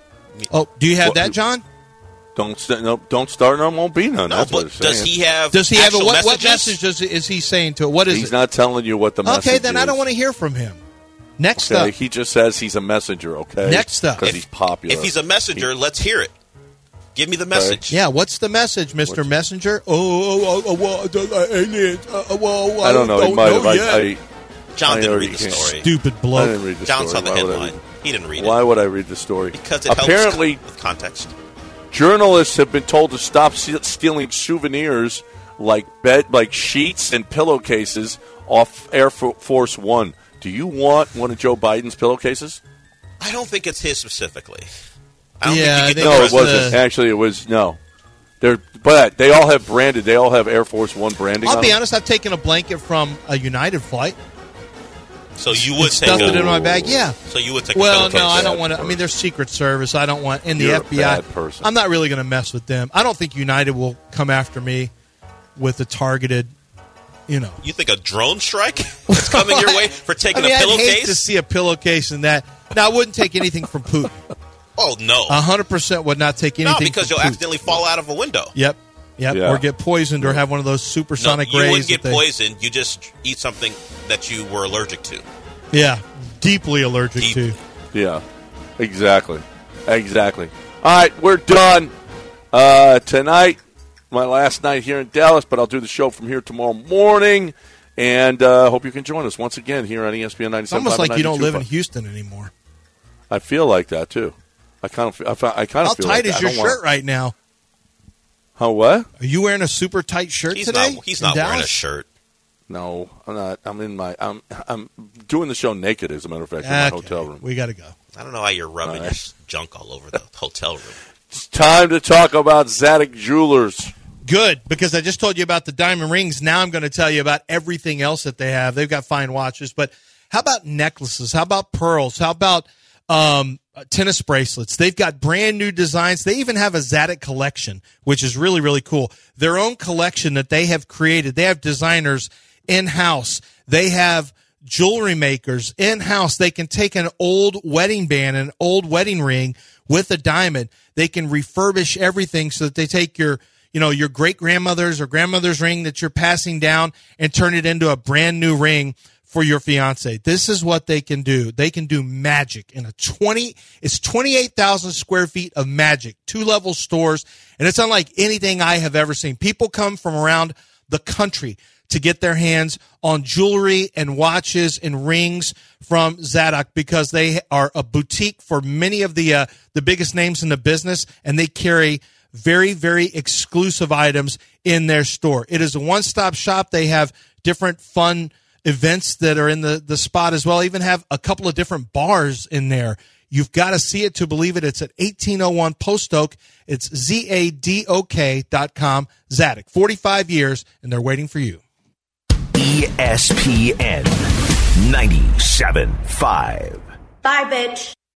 Speaker 1: Oh, do you have
Speaker 3: What-
Speaker 1: that, John?
Speaker 3: Don't st- no, don't start. No, won't be none.
Speaker 5: No,
Speaker 3: That's what
Speaker 5: but
Speaker 3: it's
Speaker 5: does
Speaker 3: saying.
Speaker 5: he have?
Speaker 1: Does he have a
Speaker 5: actual
Speaker 1: what, what
Speaker 5: messages?
Speaker 1: message does, is he saying to it? What is
Speaker 3: He's
Speaker 1: it?
Speaker 3: not telling you what the message
Speaker 1: Okay, then I don't
Speaker 3: is.
Speaker 1: want to hear from him. Next
Speaker 3: Okay,
Speaker 1: up.
Speaker 3: he just says he's a messenger. Okay,
Speaker 1: Next up.
Speaker 3: because
Speaker 5: If-
Speaker 3: he's popular.
Speaker 5: If he's a messenger, let's hear it. Give me the message.
Speaker 1: Yeah, what's the message, Mister
Speaker 3: What's-
Speaker 1: Messenger? Oh, oh, oh, oh, well, the, uh, aliens. Uh, uh, well,
Speaker 3: I don't know. He might have.
Speaker 1: yet.
Speaker 3: I, I,
Speaker 5: John
Speaker 3: I
Speaker 5: didn't
Speaker 3: already
Speaker 5: read the
Speaker 3: can't.
Speaker 5: story.
Speaker 1: Stupid
Speaker 3: I
Speaker 1: bloke.
Speaker 3: didn't read the
Speaker 5: John saw
Speaker 3: story.
Speaker 5: the
Speaker 3: Why would I
Speaker 5: headline.
Speaker 3: read-
Speaker 5: He didn't read
Speaker 3: Why
Speaker 5: it
Speaker 3: would I read the story?
Speaker 5: because it
Speaker 3: apparently
Speaker 5: helps with context.
Speaker 3: journalists have been told to stop se- stealing souvenirs like bed, like sheets and pillowcases off Air Fo- Force One. Do you want one of Joe Biden's pillowcases?
Speaker 5: I don't think it's his specifically. I don't
Speaker 1: Yeah, I
Speaker 5: think you
Speaker 1: think
Speaker 5: get
Speaker 3: No,
Speaker 5: the
Speaker 3: it
Speaker 1: it's
Speaker 3: wasn't.
Speaker 1: the-
Speaker 3: Actually, it was no. They're but they all have branded. They all have Air Force One branding.
Speaker 1: I'll
Speaker 3: on
Speaker 1: be
Speaker 3: them.
Speaker 1: honest, I've taken a blanket from a United flight.
Speaker 5: So you would take
Speaker 1: Stuffed
Speaker 5: a,
Speaker 1: it in my bag. Yeah.
Speaker 5: So you would take.
Speaker 1: Well,
Speaker 5: a
Speaker 1: no, I
Speaker 3: bad
Speaker 1: don't want to. I
Speaker 3: person.
Speaker 1: mean, there's Secret Service. I don't want, and the
Speaker 3: You're a
Speaker 1: F B I.
Speaker 3: bad person.
Speaker 1: I'm not really going to mess with them. I don't think United will come after me with a targeted, you know.
Speaker 5: You think a drone strike is coming your way for taking
Speaker 1: I mean,
Speaker 5: a
Speaker 1: I'd hate to
Speaker 5: pillowcase?
Speaker 1: see a pillowcase in that. Now, I wouldn't take anything from Putin.
Speaker 5: Oh no,
Speaker 1: A hundred percent would not take anything.
Speaker 5: no, because
Speaker 1: from
Speaker 5: you'll
Speaker 1: Putin.
Speaker 5: accidentally fall out of a window.
Speaker 1: Yep. Yep.
Speaker 3: Yeah.
Speaker 1: Or get poisoned or have one of those
Speaker 5: No,
Speaker 1: supersonic
Speaker 5: you
Speaker 1: rays.
Speaker 5: wouldn't get
Speaker 1: that they-
Speaker 5: poisoned. You just eat something that you were allergic to.
Speaker 1: Yeah. Deeply allergic
Speaker 5: Deep.
Speaker 1: to.
Speaker 3: Yeah, exactly, exactly. All right, we're done uh, tonight. My last night here in Dallas, but I'll do the show from here tomorrow morning, and uh, hope you can join us once again here on E S P N
Speaker 1: It's
Speaker 3: ninety-seven.
Speaker 1: almost like you don't live in Houston anymore.
Speaker 3: I feel like that too. I kind of, I, fi- I kind
Speaker 1: How
Speaker 3: of feel
Speaker 1: tight
Speaker 3: like
Speaker 1: is
Speaker 3: that.
Speaker 1: your
Speaker 3: I don't
Speaker 1: shirt
Speaker 3: wanna-
Speaker 1: right now?
Speaker 3: How what?
Speaker 1: Are you wearing a super tight shirt
Speaker 5: He's
Speaker 1: today?
Speaker 5: not. He's
Speaker 1: in
Speaker 5: not wearing a
Speaker 1: Dallas?
Speaker 5: shirt.
Speaker 3: No, I'm not. I'm in my. I'm. I'm doing the show naked. As a matter of fact, in my
Speaker 1: Okay,
Speaker 3: hotel room.
Speaker 1: We got to go.
Speaker 5: I don't know why you're rubbing
Speaker 3: All
Speaker 5: your
Speaker 3: right.
Speaker 5: junk all over the hotel room.
Speaker 3: It's time to talk about Zadig Jewelers.
Speaker 1: Good, because I just told you about the diamond rings. Now I'm going to tell you about everything else that they have. They've got fine watches, but how about necklaces? How about pearls? How about um, tennis bracelets? They've got brand new designs. They even have a Zadig collection, which is really, really cool. Their own collection that they have created. They have designers in-house. They have jewelry makers in-house. They can take an old wedding band, an old wedding ring with a diamond. They can refurbish everything so that they take your, you know, your great grandmother's or grandmother's ring that you're passing down and turn it into a brand new ring for your fiance. This is what they can do. They can do magic in a twenty, it's twenty-eight thousand square feet of magic, two level stores. And it's unlike anything I have ever seen. People come from around the country to get their hands on jewelry and watches and rings from Zadig because they are a boutique for many of the uh, the biggest names in the business, and they carry very, very exclusive items in their store. It is a one-stop shop. They have different fun events that are in the, the spot as well. Even have a couple of different bars in there. You've got to see it to believe it. It's at eighteen oh one Post Oak. It's Z A D O K dot com. Zadok, forty-five years, and they're waiting for you.
Speaker 2: E S P N ninety-seven point five.
Speaker 7: Bye, bitch.